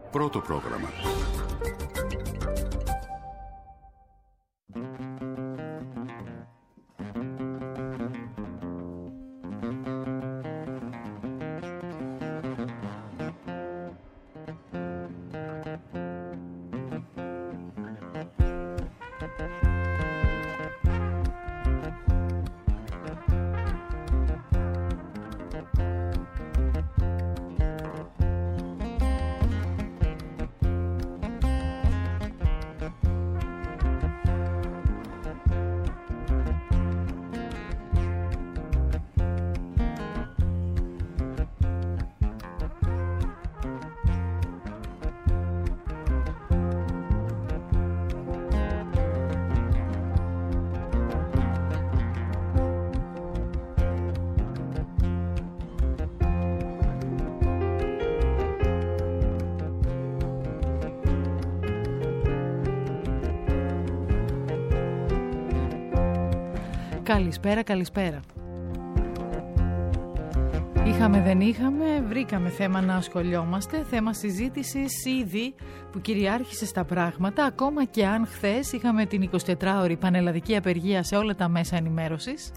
Πρώτο πρόγραμμα. Καλησπέρα, καλησπέρα. Είχαμε, δεν είχαμε, βρήκαμε θέμα να ασχολιόμαστε, θέμα συζήτησης ήδη που κυριάρχησε στα πράγματα, ακόμα και αν χθες είχαμε την 24ωρη πανελλαδική απεργία σε όλα τα μέσα ενημέρωσης.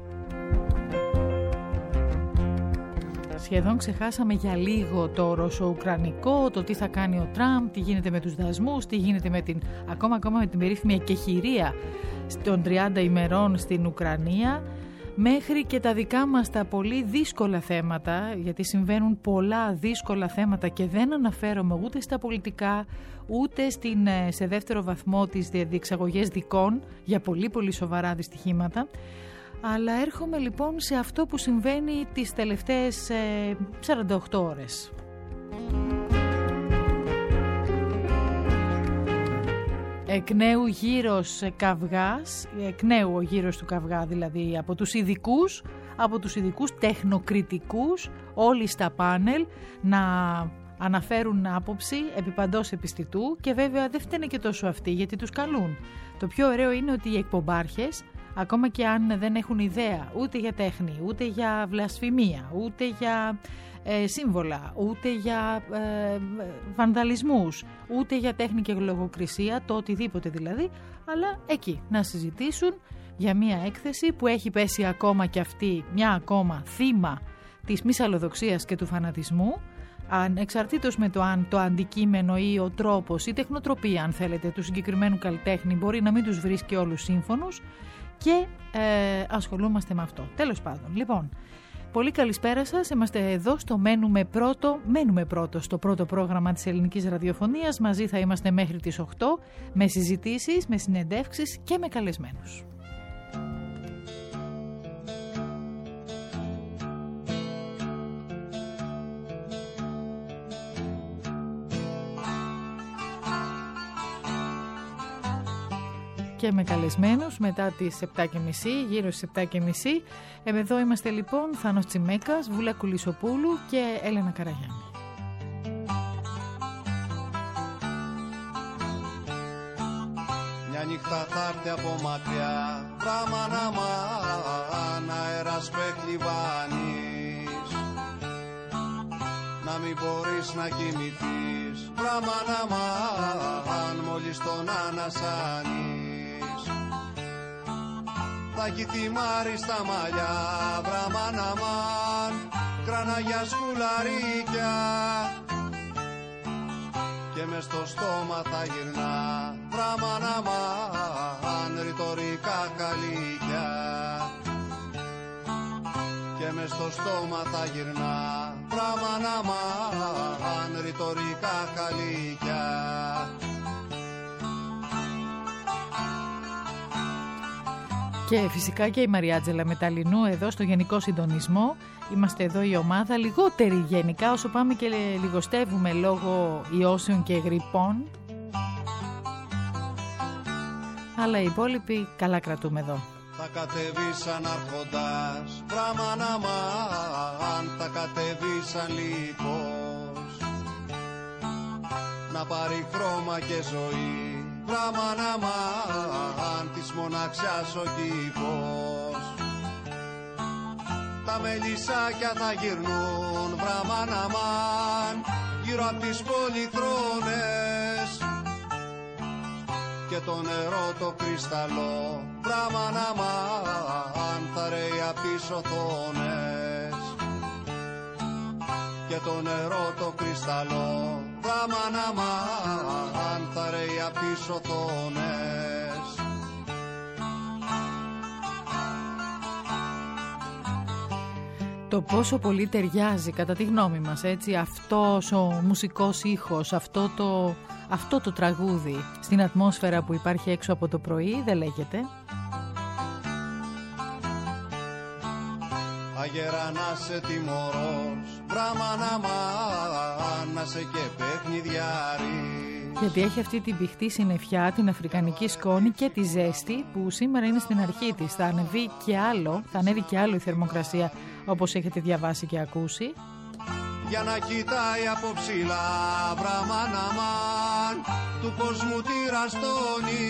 Σχεδόν ξεχάσαμε για λίγο το ρωσο-ουκρανικό, το τι θα κάνει ο Τραμπ, τι γίνεται με τους δασμούς, τι γίνεται με την, ακόμα με την περίφημη εκεχηρία των 30 ημερών στην Ουκρανία, μέχρι και τα δικά μας τα πολύ δύσκολα θέματα, γιατί συμβαίνουν πολλά δύσκολα θέματα και δεν αναφέρομαι ούτε στα πολιτικά, ούτε σε δεύτερο βαθμό τις διεξαγωγές δικών για πολύ πολύ σοβαρά δυστυχήματα. Αλλά έρχομαι λοιπόν σε αυτό που συμβαίνει τις τελευταίες 48 ώρες. Εκ νέου γύρος καυγάς, εκ νέου ο γύρος του καυγά δηλαδή από τους ειδικούς τεχνοκριτικούς, όλοι στα πάνελ να αναφέρουν άποψη επί παντός επιστητού, και βέβαια δεν φταίνε και τόσο αυτοί γιατί τους καλούν. Το πιο ωραίο είναι ότι οι εκπομπάρχες, ακόμα και αν δεν έχουν ιδέα ούτε για τέχνη, ούτε για βλασφημία, ούτε για σύμβολα, ούτε για βανδαλισμούς, ούτε για τέχνη και λογοκρισία, το οτιδήποτε δηλαδή, αλλά εκεί να συζητήσουν για μια έκθεση που έχει πέσει ακόμα και αυτή μια ακόμα θύμα της μυσαλλοδοξίας και του φανατισμού, ανεξαρτήτως με το αν το αντικείμενο ή ο τρόπος, η τεχνοτροπία αν θέλετε του συγκεκριμένου καλλιτέχνη μπορεί να μην τους βρίσκει όλους σύμφωνους, και ασχολούμαστε με αυτό. Τέλος πάντων, λοιπόν, πολύ καλησπέρα σας. Είμαστε εδώ στο μένουμε πρώτο στο πρώτο πρόγραμμα της ελληνικής ραδιοφωνίας. Μαζί θα είμαστε μέχρι τις 8 με συζητήσεις, με συνεντεύξεις και με καλεσμένους. Και με καλεσμένους μετά τις 7.30, γύρω στις 7.30. Εδώ είμαστε λοιπόν Θάνος Τσιμέκας, Βούλα Κουλισοπούλου και Έλενα Καραγιάννη. Μια νύχτα θα έρθει από μακριά, βραμαναμάν, αέρας πεκλιβάνεις, να μην μπορείς να κοιμηθείς, βραμαναμάν, μόλις τον ανασάνεις. Θα έχει θυμάρει στα μαλλιά, βραμαναμάν, κραναγιά σκουλαρίκια, και μες στο στόμα θα γυρνά, βραμαναμάν, ρητορικά καλύκια, και μες στο στόμα θα γυρνά, βραμαναμάν, ρητορικά καλύκια. Και φυσικά και η Μαριάτζελα Μεταλλινού εδώ στο Γενικό Συντονισμό. Είμαστε εδώ η ομάδα, λιγότεροι γενικά όσο πάμε και λιγοστεύουμε λόγω ιώσεων και γρυπών. Αλλά οι υπόλοιποι καλά κρατούμε εδώ. Θα κατεβεί σαν αρχοντάς, βραμαναμάν, θα κατεβεί σαν λίπος, να πάρει χρώμα και ζωή, βραμαναμάν, της μοναξιάς ο κήπος. Τα μελισσάκια θα γυρνούν, βραμαναμάν, γύρω απ' τις πολυθρόνες και το νερό το κρυσταλλό βραμαναμάν θα ρέει απ' τις οθόνες και το νερό το κρυσταλλό βραμαναμάν θα ρέει απ' τις οθόνες. Το πόσο πολύ ταιριάζει κατά τη γνώμη μας έτσι αυτός ο μουσικός ήχος, αυτό το τραγούδι στην ατμόσφαιρα που υπάρχει έξω από το πρωί, δεν λέγεται. Αγέρα να σε τιμωρός, βραμαναμάν να σε και παιχνιδιάρι. Γιατί έχει αυτή την πηχτή συννεφιά, την αφρικανική σκόνη και τη ζέστη που σήμερα είναι στην αρχή της. Θα ανέβει και άλλο η θερμοκρασία, όπως έχετε διαβάσει και ακούσει. Για να κοιτάει από ψηλά, βραμαναμάν, του κόσμου τη ραστόνι,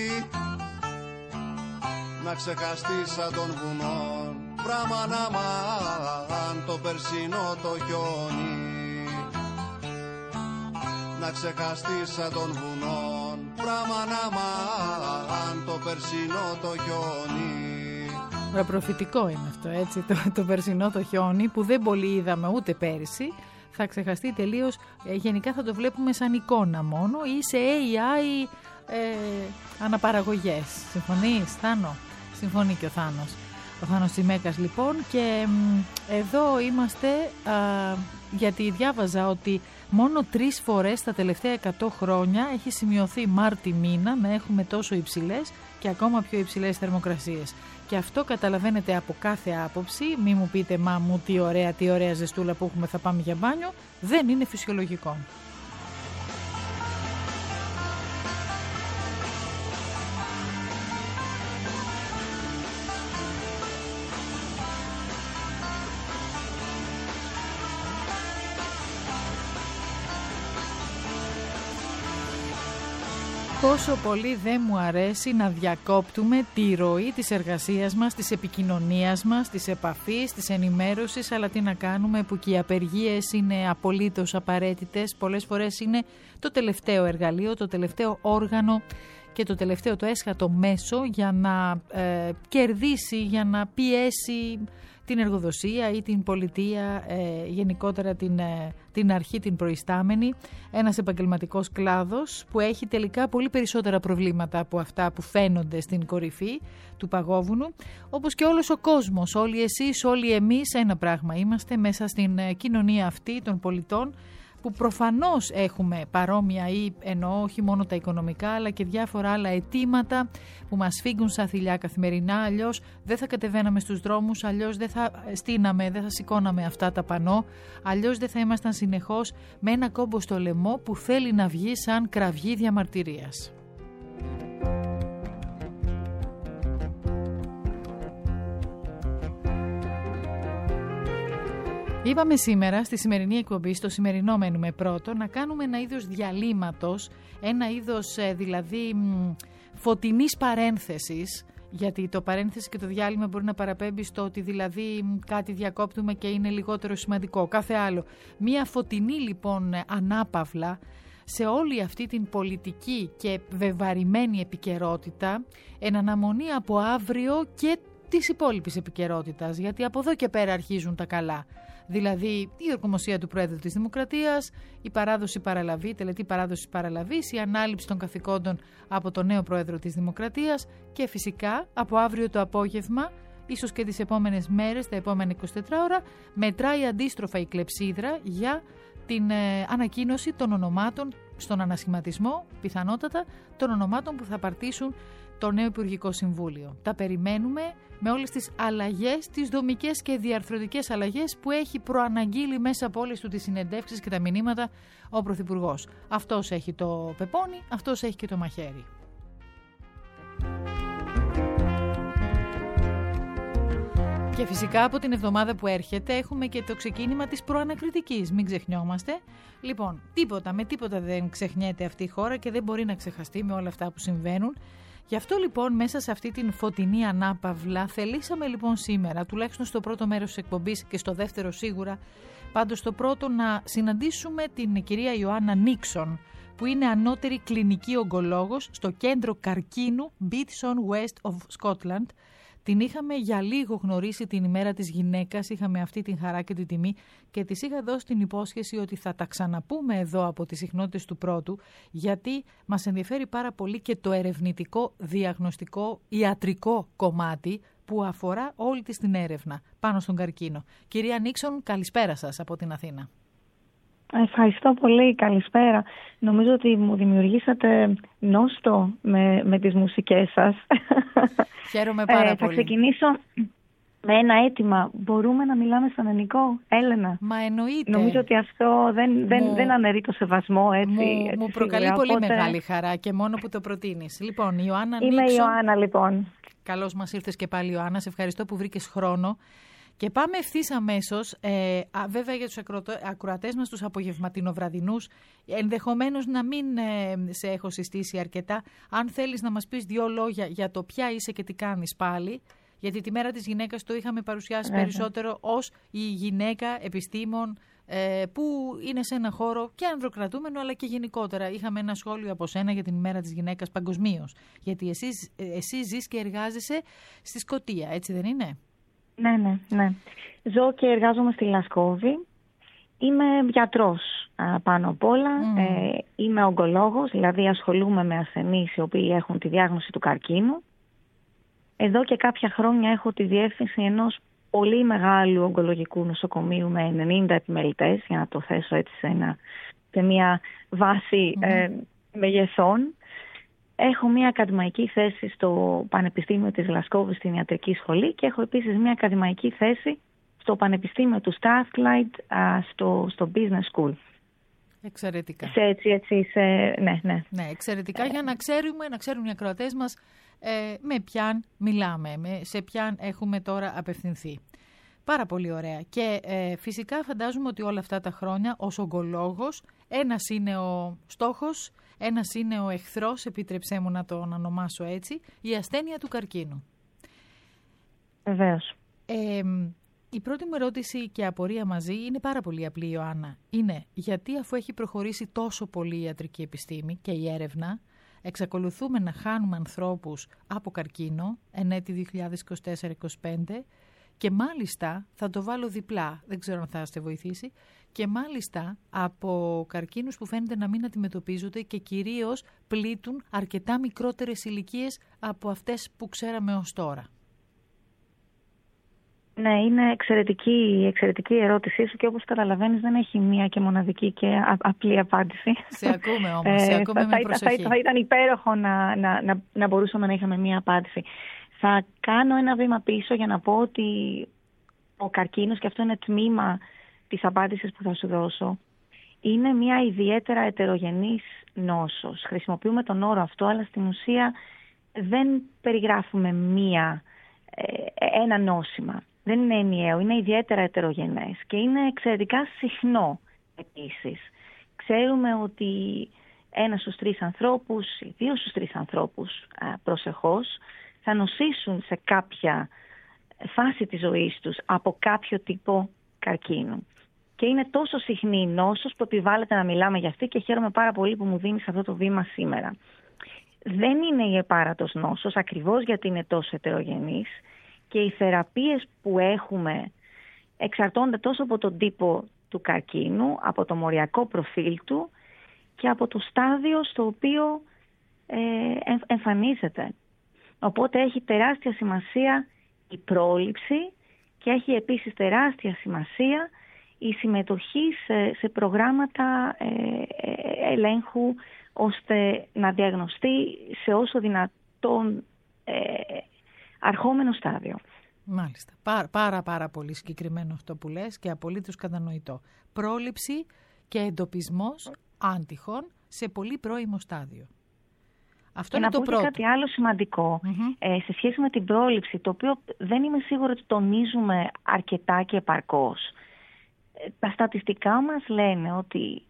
να ξεχαστεί σαν των βουνών, βραμαναμάν, το περσινό το χιόνι. Να ξεχαστεί σαν των βουνών, βραμαναμάν, το περσινό το χιόνι. Προφητικό είναι αυτό, έτσι, το περσινό το χιόνι που δεν πολύ είδαμε ούτε πέρυσι. Θα ξεχαστεί τελείως, γενικά θα το βλέπουμε σαν εικόνα μόνο ή σε AI αναπαραγωγές. Συμφωνείς, Θάνο? Συμφωνεί και ο Θάνος. Ο Θάνος Τσιμέκας λοιπόν, και εδώ είμαστε γιατί διάβαζα ότι μόνο 3 φορές τα τελευταία 100 χρόνια έχει σημειωθεί Μάρτη μήνα να έχουμε τόσο υψηλές και ακόμα πιο υψηλές θερμοκρασίες. Και αυτό καταλαβαίνετε από κάθε άποψη, μη μου πείτε μα μου τι ωραία ζεστούλα που έχουμε, θα πάμε για μπάνιο, δεν είναι φυσιολογικό. Πόσο πολύ δεν μου αρέσει να διακόπτουμε τη ροή της εργασίας μας, της επικοινωνίας μας, της επαφής, της ενημέρωσης, αλλά τι να κάνουμε που και οι απεργίες είναι απολύτως απαραίτητες. Πολλές φορές είναι το τελευταίο εργαλείο, το τελευταίο όργανο και το τελευταίο το έσχατο μέσο για να κερδίσει, για να πιέσει την εργοδοσία ή την πολιτεία, γενικότερα την αρχή, την προϊστάμενη, ένας επαγγελματικός κλάδος που έχει τελικά πολύ περισσότερα προβλήματα από αυτά που φαίνονται στην κορυφή του παγόβουνου, όπως και όλος ο κόσμος, όλοι εσείς, όλοι εμείς ένα πράγμα είμαστε μέσα στην κοινωνία αυτή των πολιτών, που προφανώς έχουμε παρόμοια ή εννοώ όχι μόνο τα οικονομικά αλλά και διάφορα άλλα αιτήματα που μας φύγουν σαν θηλιά καθημερινά, αλλιώς δεν θα κατεβαίναμε στους δρόμους, αλλιώς δεν θα στείναμε, δεν θα σηκώναμε αυτά τα πανό, αλλιώς δεν θα ήμασταν συνεχώς με ένα κόμπο στο λαιμό που θέλει να βγει σαν κραυγή διαμαρτυρίας. Είπαμε σήμερα στη σημερινή εκπομπή, στο σημερινό μένουμε πρώτο, να κάνουμε ένα είδος διαλύματος, ένα είδος δηλαδή φωτεινής παρένθεσης, γιατί το παρένθεση και το διάλειμμα μπορεί να παραπέμπει στο ότι δηλαδή κάτι διακόπτουμε και είναι λιγότερο σημαντικό, κάθε άλλο. Μία φωτεινή λοιπόν ανάπαυλα σε όλη αυτή την πολιτική και βεβαρημένη επικαιρότητα, εν αναμονή από αύριο και της υπόλοιπης επικαιρότητας, γιατί από εδώ και πέρα αρχίζουν τα καλά. Δηλαδή η ορκομοσία του Πρόεδρου της Δημοκρατίας, η παράδοση παραλαβή, τελετή παράδοση παραλαβής, η ανάληψη των καθηκόντων από τον νέο Πρόεδρο της Δημοκρατίας και φυσικά από αύριο το απόγευμα, ίσως και τις επόμενες μέρες, τα επόμενα 24 ώρα, μετράει αντίστροφα η κλεψίδρα για την ανακοίνωση των ονομάτων στον ανασχηματισμό, πιθανότατα των ονομάτων που θα παρτίσουν το νέο Υπουργικό Συμβούλιο. Τα περιμένουμε με όλες τις αλλαγές, τις δομικές και διαρθρωτικές αλλαγές που έχει προαναγγείλει μέσα από όλες του τις συνεντεύξεις και τα μηνύματα ο Πρωθυπουργός. Αυτός έχει το πεπόνι, αυτός έχει και το μαχαίρι. Και φυσικά από την εβδομάδα που έρχεται έχουμε και το ξεκίνημα της προανακριτικής, μην ξεχνιόμαστε. Λοιπόν, με τίποτα δεν ξεχνιέται αυτή η χώρα και δεν μπορεί να ξεχαστεί με όλα αυτά που συμβαίνουν. Γι' αυτό λοιπόν μέσα σε αυτή την φωτεινή ανάπαυλα θελήσαμε λοιπόν σήμερα, τουλάχιστον στο πρώτο μέρος της εκπομπής και στο δεύτερο σίγουρα, Πάντως στο πρώτο να συναντήσουμε την κυρία Ιωάννα Νίξον, που είναι ανώτερη κλινική ογκολόγος στο κέντρο καρκίνου Beatson West of Scotland. Την είχαμε για λίγο γνωρίσει την ημέρα της γυναίκας, είχαμε αυτή την χαρά και την τιμή και της είχα δώσει την υπόσχεση ότι θα τα ξαναπούμε εδώ από τις συχνότητες του πρώτου, γιατί μας ενδιαφέρει πάρα πολύ και το ερευνητικό, διαγνωστικό, ιατρικό κομμάτι που αφορά όλη της την έρευνα πάνω στον καρκίνο. Κυρία Νίξον, καλησπέρα σας από την Αθήνα. Ευχαριστώ πολύ, καλησπέρα. Νομίζω ότι μου δημιουργήσατε νόστο με τις μουσικές σας. Χαίρομαι πάρα πολύ. Θα ξεκινήσω με ένα αίτημα. Μπορούμε να μιλάμε στον ελληνικό, Έλενα? Μα εννοείται. Νομίζω ότι αυτό δεν αναιρεί το σεβασμό, έτσι. Μου προκαλεί σίγουρα, πολύ μεγάλη χαρά και μόνο που το προτείνεις. Λοιπόν, Ιωάννα Νίξον. Είμαι η Ιωάννα, λοιπόν. Καλώς μας ήρθες και πάλι, Ιωάννα. Σε ευχαριστώ που βρήκες χρόνο. Και πάμε ευθύς αμέσως, βέβαια για τους ακροατές μας, τους απογευματινοβραδινούς, ενδεχομένως να μην σε έχω συστήσει αρκετά. Αν θέλεις να μας πεις 2 λόγια για το ποια είσαι και τι κάνεις πάλι, γιατί τη μέρα της γυναίκας το είχαμε παρουσιάσει περισσότερο ως η γυναίκα επιστήμον που είναι σε ένα χώρο και ανδροκρατούμενο αλλά και γενικότερα. Είχαμε ένα σχόλιο από σένα για την ημέρα της γυναίκας παγκοσμίως, γιατί εσύ ζεις και εργάζεσαι στη Σκωτία, έτσι δεν είναι? Ναι. Ζω και εργάζομαι στη Γλασκόβη. Είμαι γιατρός πάνω απ' όλα. Είμαι ογκολόγος, δηλαδή ασχολούμαι με ασθενείς οι οποίοι έχουν τη διάγνωση του καρκίνου. Εδώ και κάποια χρόνια έχω τη διεύθυνση ενός πολύ μεγάλου ογκολογικού νοσοκομείου με 90 επιμελητές, για να το θέσω έτσι σε μια βάση μεγεθών. Έχω μια ακαδημαϊκή θέση στο Πανεπιστήμιο της Γλασκόβης στην Ιατρική Σχολή και έχω επίσης μια ακαδημαϊκή θέση στο Πανεπιστήμιο του Strathclyde στο Business School. Εξαιρετικά. Ναι, εξαιρετικά, για να ξέρουν οι ακροατές μας με ποιαν μιλάμε, σε ποιαν έχουμε τώρα απευθυνθεί. Πάρα πολύ ωραία. Και φυσικά φαντάζομαι ότι όλα αυτά τα χρόνια ως ογκολόγος ένας είναι ο στόχος, ένας είναι ο εχθρός, επιτρέψέ μου να τον ονομάσω έτσι, η ασθένεια του καρκίνου. Βεβαίως. Η πρώτη μου ερώτηση και απορία μαζί είναι πάρα πολύ απλή, Ιωάννα. Είναι γιατί αφού έχει προχωρήσει τόσο πολύ η ιατρική επιστήμη και η έρευνα, εξακολουθούμε να χάνουμε ανθρώπους από καρκίνο εν έτη 2024-2025 και μάλιστα, θα το βάλω διπλά, δεν ξέρω αν θα είστε βοηθήσει, και μάλιστα από καρκίνους που φαίνεται να μην αντιμετωπίζονται και κυρίως πλήττουν αρκετά μικρότερες ηλικίες από αυτές που ξέραμε ως τώρα. Ναι, είναι εξαιρετική η ερώτησή σου και όπως καταλαβαίνεις δεν έχει μία και μοναδική και απλή απάντηση. Σε ακούμε όμως, σε ακούμε με προσοχή. Θα ήταν υπέροχο να μπορούσαμε να είχαμε μία απάντηση. Θα κάνω ένα βήμα πίσω για να πω ότι ο καρκίνος, και αυτό είναι τμήμα της απάντησης που θα σου δώσω, είναι μια ιδιαίτερα ετερογενής νόσος. Χρησιμοποιούμε τον όρο αυτό, αλλά στην ουσία δεν περιγράφουμε ένα νόσημα. Δεν είναι ενιαίο, είναι ιδιαίτερα ετερογενές και είναι εξαιρετικά συχνό επίσης. Ξέρουμε ότι 1 στους 3 ανθρώπους, 2 στους 3 ανθρώπους προσεχώς θα νοσήσουν σε κάποια φάση της ζωής τους από κάποιο τύπο καρκίνου. Και είναι τόσο συχνή η νόσος που επιβάλλεται να μιλάμε για αυτή και χαίρομαι πάρα πολύ που μου δίνεις αυτό το βήμα σήμερα. Δεν είναι η επάρατος νόσος, ακριβώς γιατί είναι τόσο ετερογενής και οι θεραπείες που έχουμε εξαρτώνται τόσο από τον τύπο του καρκίνου, από το μοριακό προφίλ του και από το στάδιο στο οποίο εμφανίζεται. Οπότε έχει τεράστια σημασία η πρόληψη και έχει επίσης τεράστια σημασία η συμμετοχή σε προγράμματα ελέγχου ώστε να διαγνωστεί σε όσο δυνατόν αρχόμενο στάδιο. Μάλιστα. Πάρα πολύ συγκεκριμένο αυτό που λες και απολύτως κατανοητό. Πρόληψη και εντοπισμός άντυχων σε πολύ πρώιμο στάδιο. Αυτό είναι το πρώτο. Και κάτι άλλο σημαντικό σε σχέση με την πρόληψη, το οποίο δεν είμαι σίγουρη ότι τονίζουμε αρκετά και επαρκώς. Τα στατιστικά μας λένε ότι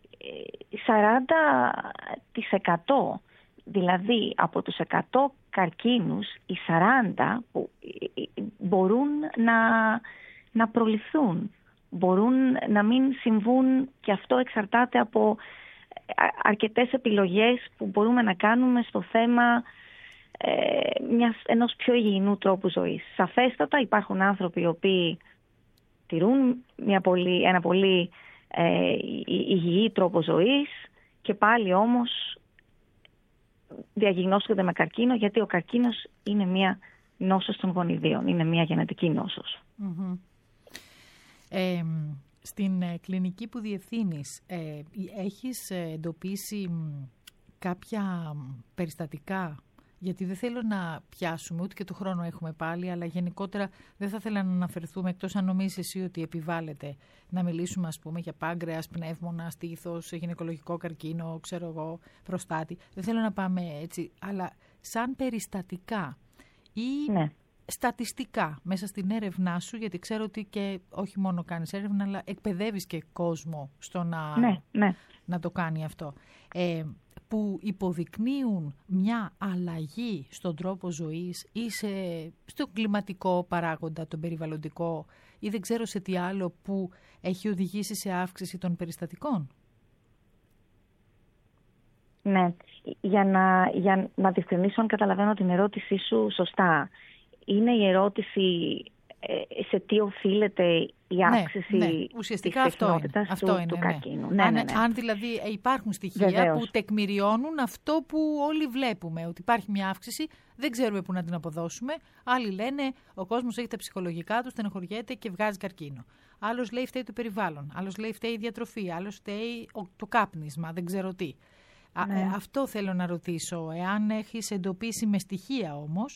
40%, δηλαδή από τους 100 καρκίνους, οι 40 που μπορούν να προληφθούν. μπορούν να μην συμβούν, και αυτό εξαρτάται από αρκετές επιλογές που μπορούμε να κάνουμε στο θέμα ενός πιο υγιεινού τρόπου ζωής. Σαφέστατα υπάρχουν άνθρωποι οι οποίοι τηρούν ένα πολύ υγιή τρόπο ζωής και πάλι όμως διαγνώσκονται με καρκίνο, γιατί ο καρκίνος είναι μια νόσος των γονιδίων, είναι μια γενετική νόσος. Mm-hmm. Στην κλινική που διευθύνεις, έχεις εντοπίσει κάποια περιστατικά? Γιατί δεν θέλω να πιάσουμε, ούτε και το χρόνο έχουμε πάλι, αλλά γενικότερα δεν θα ήθελα να αναφερθούμε, εκτός αν νομίζεις εσύ ότι επιβάλλεται, να μιλήσουμε, ας πούμε, για πάγκρεας, πνεύμονα, στήθος, γυναικολογικό καρκίνο, ξέρω εγώ, προστάτη. Δεν θέλω να πάμε έτσι, αλλά σαν περιστατικά ή στατιστικά μέσα στην έρευνά σου, γιατί ξέρω ότι και όχι μόνο κάνεις έρευνα, αλλά εκπαιδεύεις και κόσμο στο να το κάνει αυτό. Που υποδεικνύουν μια αλλαγή στον τρόπο ζωής ή στο κλιματικό παράγοντα, τον περιβαλλοντικό, ή δεν ξέρω σε τι άλλο, που έχει οδηγήσει σε αύξηση των περιστατικών. Ναι, για να διευκρινίσω αν καταλαβαίνω την ερώτησή σου σωστά. Είναι η ερώτηση σε τι οφείλεται η αύξηση ουσιαστικά της συχνότητας του καρκίνου. Αν δηλαδή υπάρχουν στοιχεία που τεκμηριώνουν αυτό που όλοι βλέπουμε, ότι υπάρχει μια αύξηση, δεν ξέρουμε πού να την αποδώσουμε. Άλλοι λένε ο κόσμος έχει τα ψυχολογικά του, στενοχωριέται και βγάζει καρκίνο. Άλλος λέει φταίει το περιβάλλον, άλλος λέει φταίει η διατροφή, άλλος φταίει το κάπνισμα, δεν ξέρω τι. Αυτό θέλω να ρωτήσω, εάν έχεις εντοπίσει με στοιχεία όμως,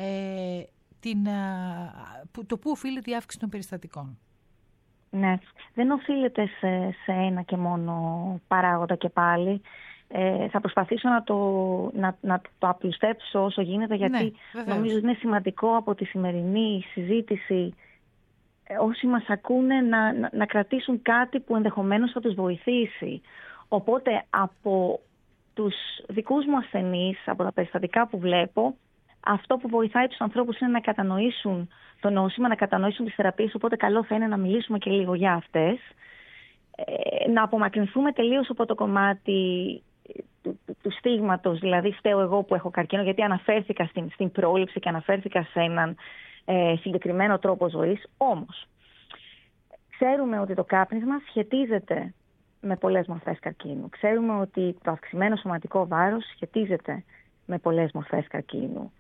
το πού οφείλεται η αύξηση των περιστατικών. Ναι, δεν οφείλεται σε ένα και μόνο παράγοντα και πάλι. Θα προσπαθήσω να το απλουστεύσω όσο γίνεται, γιατί νομίζω ότι είναι σημαντικό από τη σημερινή συζήτηση όσοι μας ακούνε να κρατήσουν κάτι που ενδεχομένως θα τους βοηθήσει. Οπότε από τους δικούς μου ασθενείς, από τα περιστατικά που βλέπω, αυτό που βοηθάει τους ανθρώπους είναι να κατανοήσουν το νόσημα, να κατανοήσουν τις θεραπείες, οπότε καλό θα είναι να μιλήσουμε και λίγο για αυτές. Να απομακρυνθούμε τελείως από το κομμάτι του στίγματος, δηλαδή φταίω εγώ που έχω καρκίνο, γιατί αναφέρθηκα στην πρόληψη και αναφέρθηκα σε έναν συγκεκριμένο τρόπο ζωής. Όμως, ξέρουμε ότι το κάπνισμα σχετίζεται με πολλές μορφές καρκίνου. Ξέρουμε ότι το αυξημένο σωματικό βάρος σχετίζεται με πολλές μορφές καρκίνου.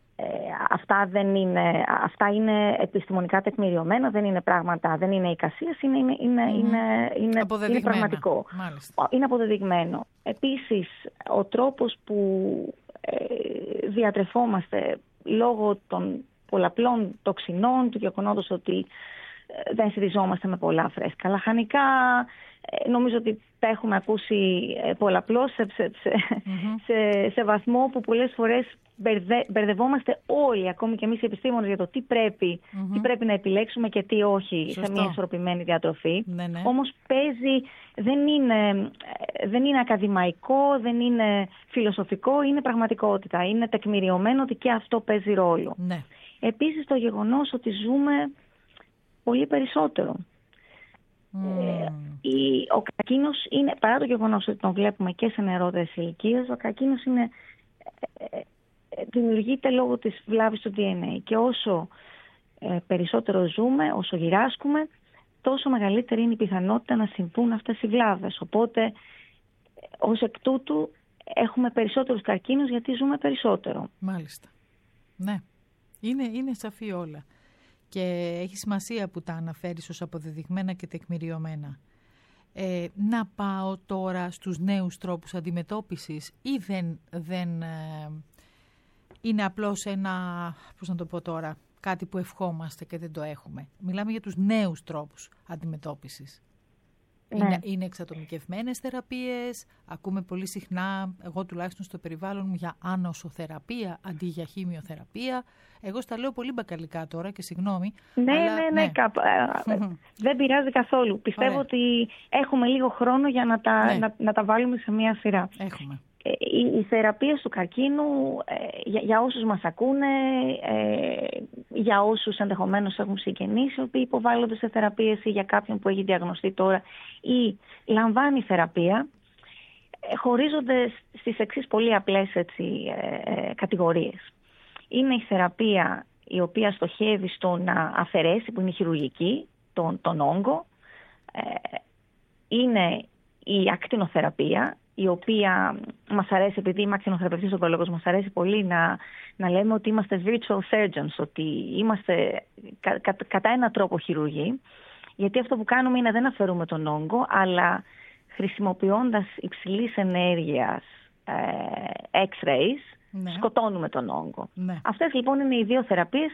Αυτά είναι επιστημονικά τεκμηριωμένα, δεν είναι πράγματα, δεν είναι εικασίες, είναι πραγματικό. Μάλιστα. Είναι αποδεδειγμένο. Επίσης, ο τρόπος που διατρεφόμαστε λόγω των πολλαπλών τοξινών, του γεγονότος ότι δεν στηριζόμαστε με πολλά φρέσκα λαχανικά, νομίζω ότι τα έχουμε ακούσει πολλαπλώς σε βαθμό που πολλές φορές μπερδευόμαστε όλοι, ακόμη και εμείς οι επιστήμονες, για το τι πρέπει να επιλέξουμε και τι όχι. Σωστό. Σε μια ισορροπημένη διατροφή. Ναι. Όμως παίζει, δεν είναι ακαδημαϊκό, δεν είναι φιλοσοφικό, είναι πραγματικότητα. Είναι τεκμηριωμένο ότι και αυτό παίζει ρόλο. Ναι. Επίσης το γεγονός ότι ζούμε πολύ περισσότερο. Ο καρκίνος είναι, παρά το γεγονός ότι τον βλέπουμε και σε νεαρότερες ηλικίες, ο καρκίνος δημιουργείται λόγω της βλάβης του DNA. Και όσο περισσότερο ζούμε, όσο γυράσκουμε, τόσο μεγαλύτερη είναι η πιθανότητα να συμβούν αυτές οι βλάβες. Οπότε, ως εκ τούτου, έχουμε περισσότερους καρκίνους γιατί ζούμε περισσότερο. Μάλιστα. Ναι. Είναι σαφή όλα. Και έχει σημασία που τα αναφέρεις ως αποδεδειγμένα και τεκμηριωμένα. Να πάω τώρα στους νέους τρόπους αντιμετώπισης, ή δεν είναι απλώς κάτι που ευχόμαστε και δεν το έχουμε. Μιλάμε για τους νέους τρόπους αντιμετώπισης. Ναι. Είναι εξατομικευμένες θεραπείες, ακούμε πολύ συχνά, εγώ τουλάχιστον στο περιβάλλον μου, για άνοσοθεραπεία αντί για χημειοθεραπεία. Εγώ στα λέω πολύ μπακαλικά τώρα και συγγνώμη. Ναι. Δεν πειράζει καθόλου. Πιστεύω ότι έχουμε λίγο χρόνο για να τα βάλουμε σε μία σειρά. Έχουμε. Οι θεραπείες του καρκίνου, για όσους μας ακούνε, για όσους ενδεχομένως έχουν συγγενείς οι οποίοι υποβάλλονται σε θεραπείες ή για κάποιον που έχει διαγνωστεί τώρα ή λαμβάνει θεραπεία, χωρίζονται στις εξής πολύ απλές κατηγορίες. Είναι η θεραπεία η οποία στοχεύει στο να αφαιρέσει, που είναι η χειρουργική, τον όγκο. Είναι η ακτινοθεραπεία, η οποία μας αρέσει, επειδή είμαι ακτινοθεραπευτής ογκολόγος, μας αρέσει πολύ να λέμε ότι είμαστε virtual surgeons, ότι είμαστε κατά έναν τρόπο χειρουργοί, γιατί αυτό που κάνουμε είναι δεν αφαιρούμε τον όγκο, αλλά χρησιμοποιώντας υψηλής ενέργειας X-rays, σκοτώνουμε τον όγκο. Ναι. Αυτές λοιπόν είναι οι δύο θεραπείες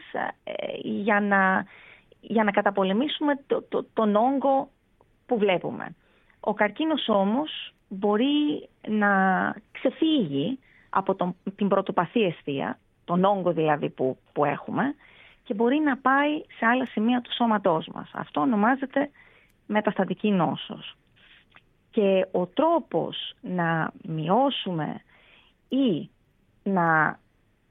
για να καταπολεμήσουμε τον όγκο που βλέπουμε. Ο καρκίνος όμως μπορεί να ξεφύγει από την πρωτοπαθή αιστεία, τον όγκο δηλαδή που έχουμε, και μπορεί να πάει σε άλλα σημεία του σώματός μας. Αυτό ονομάζεται μεταστατική νόσος. Και ο τρόπος να μειώσουμε ή να...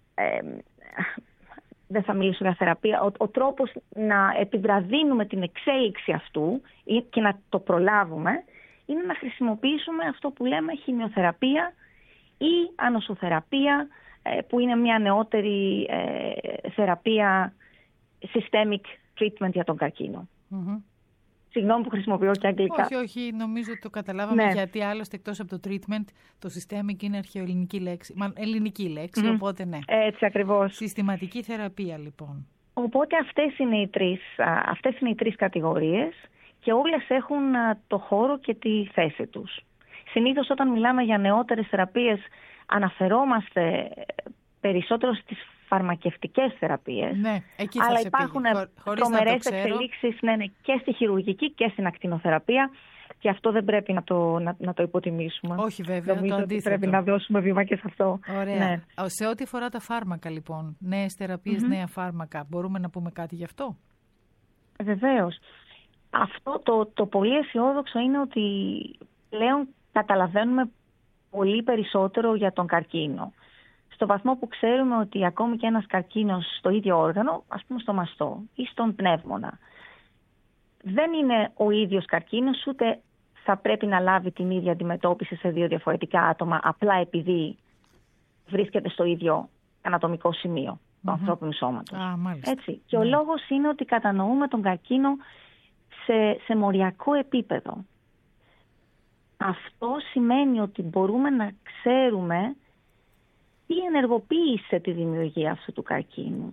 δεν θα μιλήσω για θεραπεία, ο τρόπος να επιβραδύνουμε την εξέλιξη αυτού και να το προλάβουμε είναι να χρησιμοποιήσουμε αυτό που λέμε χημειοθεραπεία ή ανοσοθεραπεία, που είναι μια νεότερη θεραπεία systemic treatment για τον καρκίνο. Mm-hmm. Συγγνώμη που χρησιμοποιώ και αγγλικά. Όχι, νομίζω ότι το καταλάβαμε, ναι. Γιατί άλλωστε εκτός από το treatment, το systemic είναι αρχαιοελληνική λέξη, ελληνική λέξη, οπότε ναι. Έτσι ακριβώς. Συστηματική θεραπεία λοιπόν. Οπότε αυτές είναι οι τρεις κατηγορίες και όλες έχουν το χώρο και τη θέση τους. Συνήθως όταν μιλάμε για νεότερες θεραπείες αναφερόμαστε περισσότερο στις φαρμακευτικές θεραπείες, ναι, εκεί αλλά υπάρχουν τρομερές εξελίξεις και στη χειρουργική και στην ακτινοθεραπεία και αυτό δεν πρέπει να το υποτιμήσουμε. Όχι βέβαια, νομίζω το αντίθετο. Πρέπει να δώσουμε βήμα και σε αυτό. Ωραία. Ναι. Σε ό,τι αφορά τα φάρμακα λοιπόν, νέες θεραπείες, νέα φάρμακα, μπορούμε να πούμε κάτι γι' αυτό? Βεβαίως. Αυτό το πολύ αισιόδοξο είναι ότι πλέον καταλαβαίνουμε πολύ περισσότερο για τον καρκίνο. Στο βαθμό που ξέρουμε ότι ακόμη και ένας καρκίνος στο ίδιο όργανο, ας πούμε στο μαστό ή στον πνεύμονα, δεν είναι ο ίδιος καρκίνος, ούτε θα πρέπει να λάβει την ίδια αντιμετώπιση σε δύο διαφορετικά άτομα, απλά επειδή βρίσκεται στο ίδιο ανατομικό σημείο του ανθρώπινου σώματος. Έτσι. Και ο λόγος είναι ότι κατανοούμε τον καρκίνο σε μοριακό επίπεδο. Αυτό σημαίνει ότι μπορούμε να ξέρουμε τι ενεργοποίησε τη δημιουργία αυτού του καρκίνου.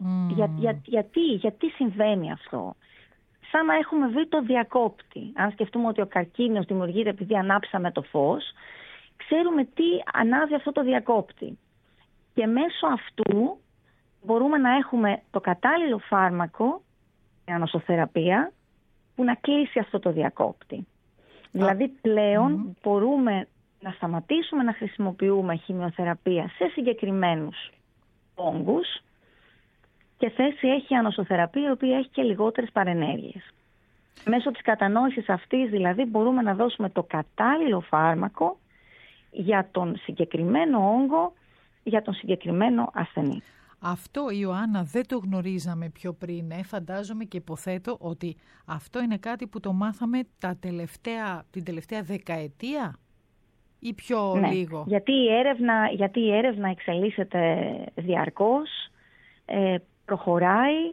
Γιατί συμβαίνει αυτό. Σαν να έχουμε βρει το διακόπτη. Αν σκεφτούμε ότι ο καρκίνος δημιουργείται επειδή ανάψαμε το φως, ξέρουμε τι ανάβει αυτό το διακόπτη. Και μέσω αυτού μπορούμε να έχουμε το κατάλληλο φάρμακο, η ανοσοθεραπεία, που να κλείσει αυτό το διακόπτη. Δηλαδή πλέον μπορούμε να σταματήσουμε να χρησιμοποιούμε χημειοθεραπεία σε συγκεκριμένους όγκους και θέση έχει η ανοσοθεραπεία, η οποία έχει και λιγότερες παρενέργειες. Μέσω της κατανόησης αυτής δηλαδή μπορούμε να δώσουμε το κατάλληλο φάρμακο για τον συγκεκριμένο όγκο, για τον συγκεκριμένο ασθενή. Αυτό, Ιωάννα, δεν το γνωρίζαμε πιο πριν. Φαντάζομαι και υποθέτω ότι αυτό είναι κάτι που το μάθαμε την τελευταία δεκαετία ή πιο λίγο. Γιατί η έρευνα εξελίσσεται διαρκώς, προχωράει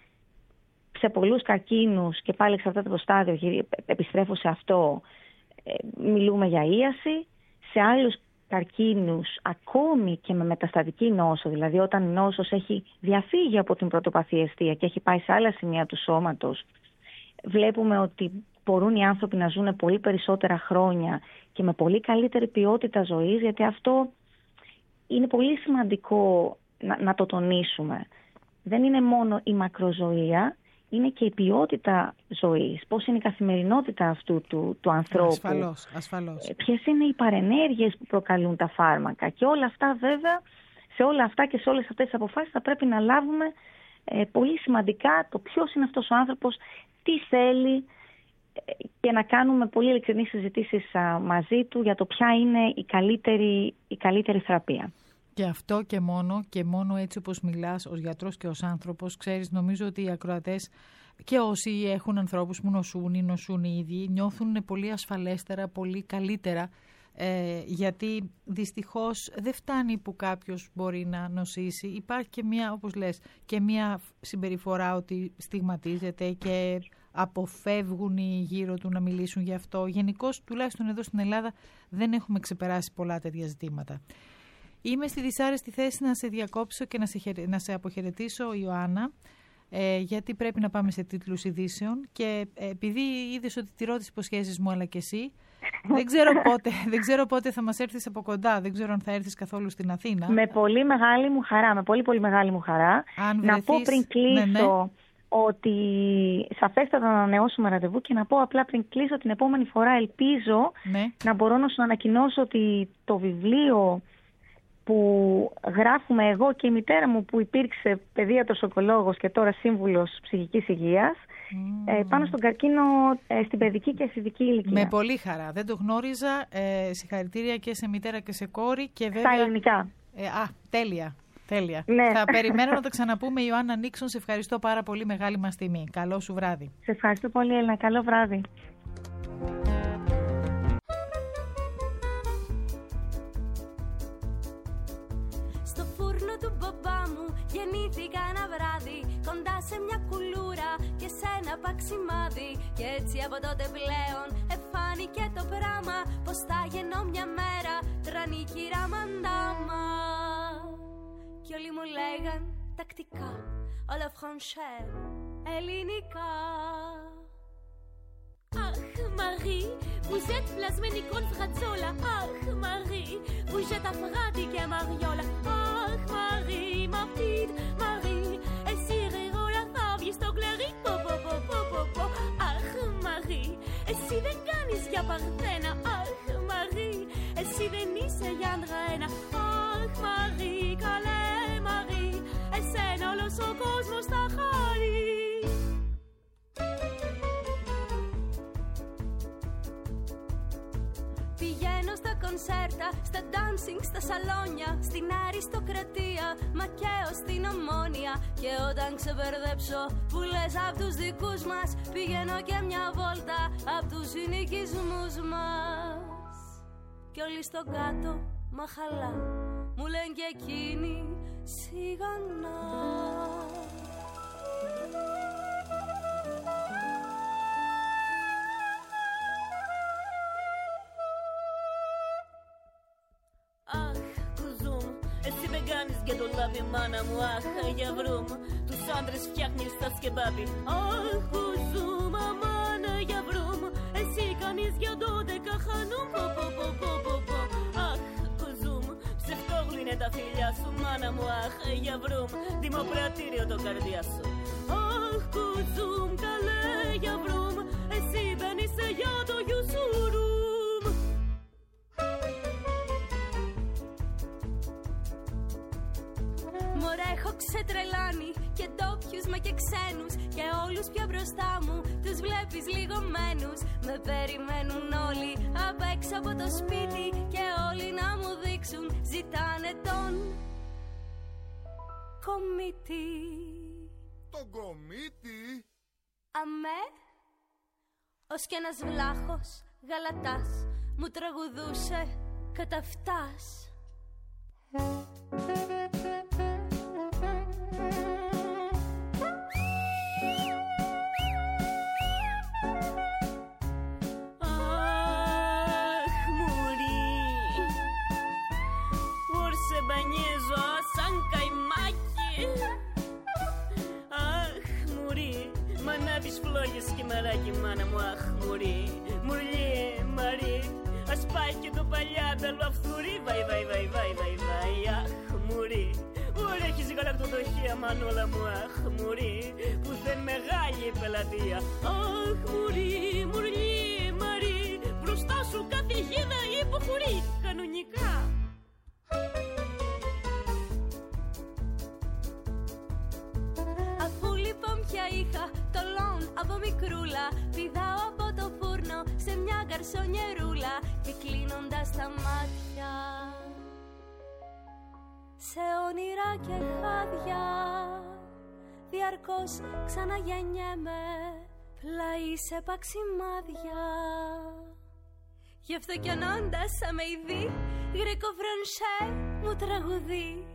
σε πολλούς καρκίνους και πάλι εξαρτάται το στάδιο, επιστρέφω σε αυτό, μιλούμε για ίαση. Σε άλλους καρκίνους, ακόμη και με μεταστατική νόσο, δηλαδή όταν η νόσος έχει διαφύγει από την πρωτοπαθή αιστεία και έχει πάει σε άλλα σημεία του σώματος, βλέπουμε ότι μπορούν οι άνθρωποι να ζουν πολύ περισσότερα χρόνια και με πολύ καλύτερη ποιότητα ζωής, γιατί αυτό είναι πολύ σημαντικό να το τονίσουμε. Δεν είναι μόνο η μακροζωία, είναι και η ποιότητα ζωής. Πώς είναι η καθημερινότητα αυτού του ανθρώπου. Ασφαλώς. Ποιες είναι οι παρενέργειες που προκαλούν τα φάρμακα. Και όλα αυτά βέβαια, σε όλα αυτά και σε όλες αυτές τις αποφάσεις θα πρέπει να λάβουμε πολύ σημαντικά το ποιος είναι αυτός ο άνθρωπος, τι θέλει και να κάνουμε πολύ ειλικρινείς συζητήσεις μαζί του για το ποια είναι η καλύτερη θεραπεία. Και αυτό και μόνο έτσι όπως μιλάς ως γιατρός και ως άνθρωπος, ξέρεις, νομίζω ότι οι ακροατές και όσοι έχουν ανθρώπους που νοσούν ή νοσούν οι ίδιοι νιώθουν πολύ ασφαλέστερα, πολύ καλύτερα, γιατί δυστυχώς δεν φτάνει που κάποιος μπορεί να νοσήσει. Υπάρχει και μία, όπως λες, και μία συμπεριφορά ότι στιγματίζεται και αποφεύγουν οι γύρω του να μιλήσουν γι' αυτό. Γενικώς, τουλάχιστον εδώ στην Ελλάδα, δεν έχουμε ξεπεράσει πολλά τέτοια ζητήματα. Είμαι στη δυσάρεστη θέση να σε διακόψω και να σε αποχαιρετήσω, Ιωάννα, γιατί πρέπει να πάμε σε τίτλους ειδήσεων και επειδή είδες ότι τηρώ τις υποσχέσεις μου, αλλά και εσύ, δεν ξέρω πότε θα μας έρθεις από κοντά, δεν ξέρω αν θα έρθεις καθόλου στην Αθήνα. Με πολύ μεγάλη μου χαρά, με πολύ μεγάλη μου χαρά. Να πω πριν κλείσω ότι σαφέστατα να ανανεώσουμε ραντεβού και να πω απλά πριν κλείσω την επόμενη φορά ελπίζω να μπορώ να σου ανακοινώσω ότι το βιβλίο που γράφουμε εγώ και η μητέρα μου που υπήρξε παιδίατρος ογκολόγος και τώρα σύμβουλος ψυχικής υγείας πάνω στον καρκίνο στην παιδική και αισθητική ηλικία. Με πολύ χαρά. Δεν το γνώριζα. Συγχαρητήρια και σε μητέρα και σε κόρη. Και βέβαια... Στα ελληνικά. Τέλεια. Ναι. Θα περιμένω να το ξαναπούμε. Ιωάννα Νίξον, σε ευχαριστώ πάρα πολύ. Μεγάλη μας τιμή. Καλό σου βράδυ. Σε ευχαριστώ πολύ, Έλληνα. Καλό βράδυ. Γεννήθηκα ένα βράδυ κοντά σε μια κουλούρα και σε ένα παξιμάδι. Και έτσι από τότε πλέον εφάνηκε το πράμα πως θα γεννώ μια μέρα τρανή κύρα μαντάμα. Κι όλοι μου λέγαν τακτικά όλα φρανσέ ελληνικά. Ach Marie, vous êtes plasmée Nicole Frazzola. Ach Marie, vous êtes affrati che Mariola. Ach Marie, ma petite Marie, et si riro la fabie sto clerico po po po po po. Ach Marie, et si δεν κάνεις για παρθένα. Ach Marie, et si δεν είσαι για αντρένα. Ach Marie, καλέ Marie, εσένα όλος ο κόσμος θα χάρει. Πηγαίνω στα κονσέρτα, στα dancing, στα σαλόνια, στην αριστοκρατία, μα και ως την Ομόνια. Και όταν ξεπερδέψω που λες απ' τους δικούς μας, πηγαίνω και μια βόλτα απ' τους συνοικισμούς μας. Κι όλοι στο κάτω, μαχαλά, μου λένε και εκείνοι σιγανά. Για το λάβει μάνα μου, αχ, για βρούμ. Τους άντρες φτιάχνεις στα σκεμπάπι. Αχ, κουζούμ, αμάνα, για βρούμ. Εσύ κάνεις για 12 χανούμ. Πο, πο, πο, πο, πο, πο. Αχ, κουζούμ, ψευτόγλυνε τα φιλιά σου, μάνα μου, αχ, για βρούμ. Δημοπρατήριο το καρδιά σου. Αχ, κουζούμ, καλέ, για βρούμ. Εσύ δεν είσαι για το γιουσουρούμ. Μωρέ, έχω ξετρελάνει και ντόπιους μα και ξένους. Και όλους πια μπροστά μου τους βλέπεις λιγωμένους. Με περιμένουν όλοι απ' έξω από το σπίτι. Και όλοι να μου δείξουν, ζητάνε τον κομίτη. Τον κομίτη? Αμέ. Ως κι ένας βλάχος γαλατάς μου τραγουδούσε καταφτάς. Φλόγες και μαράκι μάνα μου, αχ μουρί. Μουρλιέ, μαρί, ας πάει και το παλιάταλο αυθουρί. Βαϊ, βαϊ, βαϊ, βαϊ, βαϊ, βαϊ, αχ μουρί. Ωραία έχεις γαλακτοδοχεία μανούλα μου, αχ μουρί. Που δεν μεγάλη η πελατεία. Αχ μουρί, μουρλιέ, μαρί. Μπροστά σου καθηγίδα υποχωρεί κανονικά. Αφού λοιπόν πια είχα το λόν από μικρούλα, πηδάω από το φούρνο σε μια γκαρσονιερούλα. Και κλείνοντας τα μάτια όνειρα και χάδια. Διαρκώς ξαναγεννιέμαι πλάι σε παξιμάδια. Γι' αυτό κι ονώντας αμεϊδή, γρεκοβρονσέ μου τραγουδεί.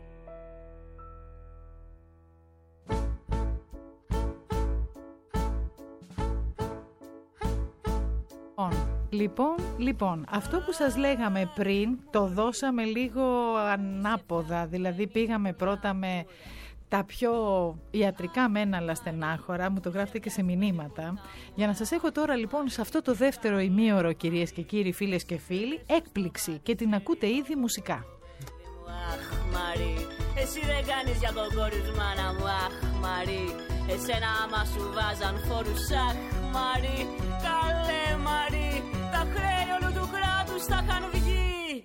Λοιπόν, αυτό που σας λέγαμε πριν το δώσαμε λίγο ανάποδα, δηλαδή πήγαμε πρώτα με τα πιο ιατρικά μένα αλλά στενάχωρα, μου το γράφετε και σε μηνύματα. Για να σας έχω τώρα λοιπόν σε αυτό το δεύτερο ημίωρο, κυρίες και κύριοι, φίλες και φίλοι, έκπληξη και την ακούτε ήδη μουσικά. Αχ Μαρή, εσύ δεν κάνεις για κοκορισμάνα μου, αχ Μαρή. Εσένα άμα σου βάζαν φόρους, αχ Μαρή. Καλέ Μαρή, τα χρέη όλου του κράτους θα είχαν βγει.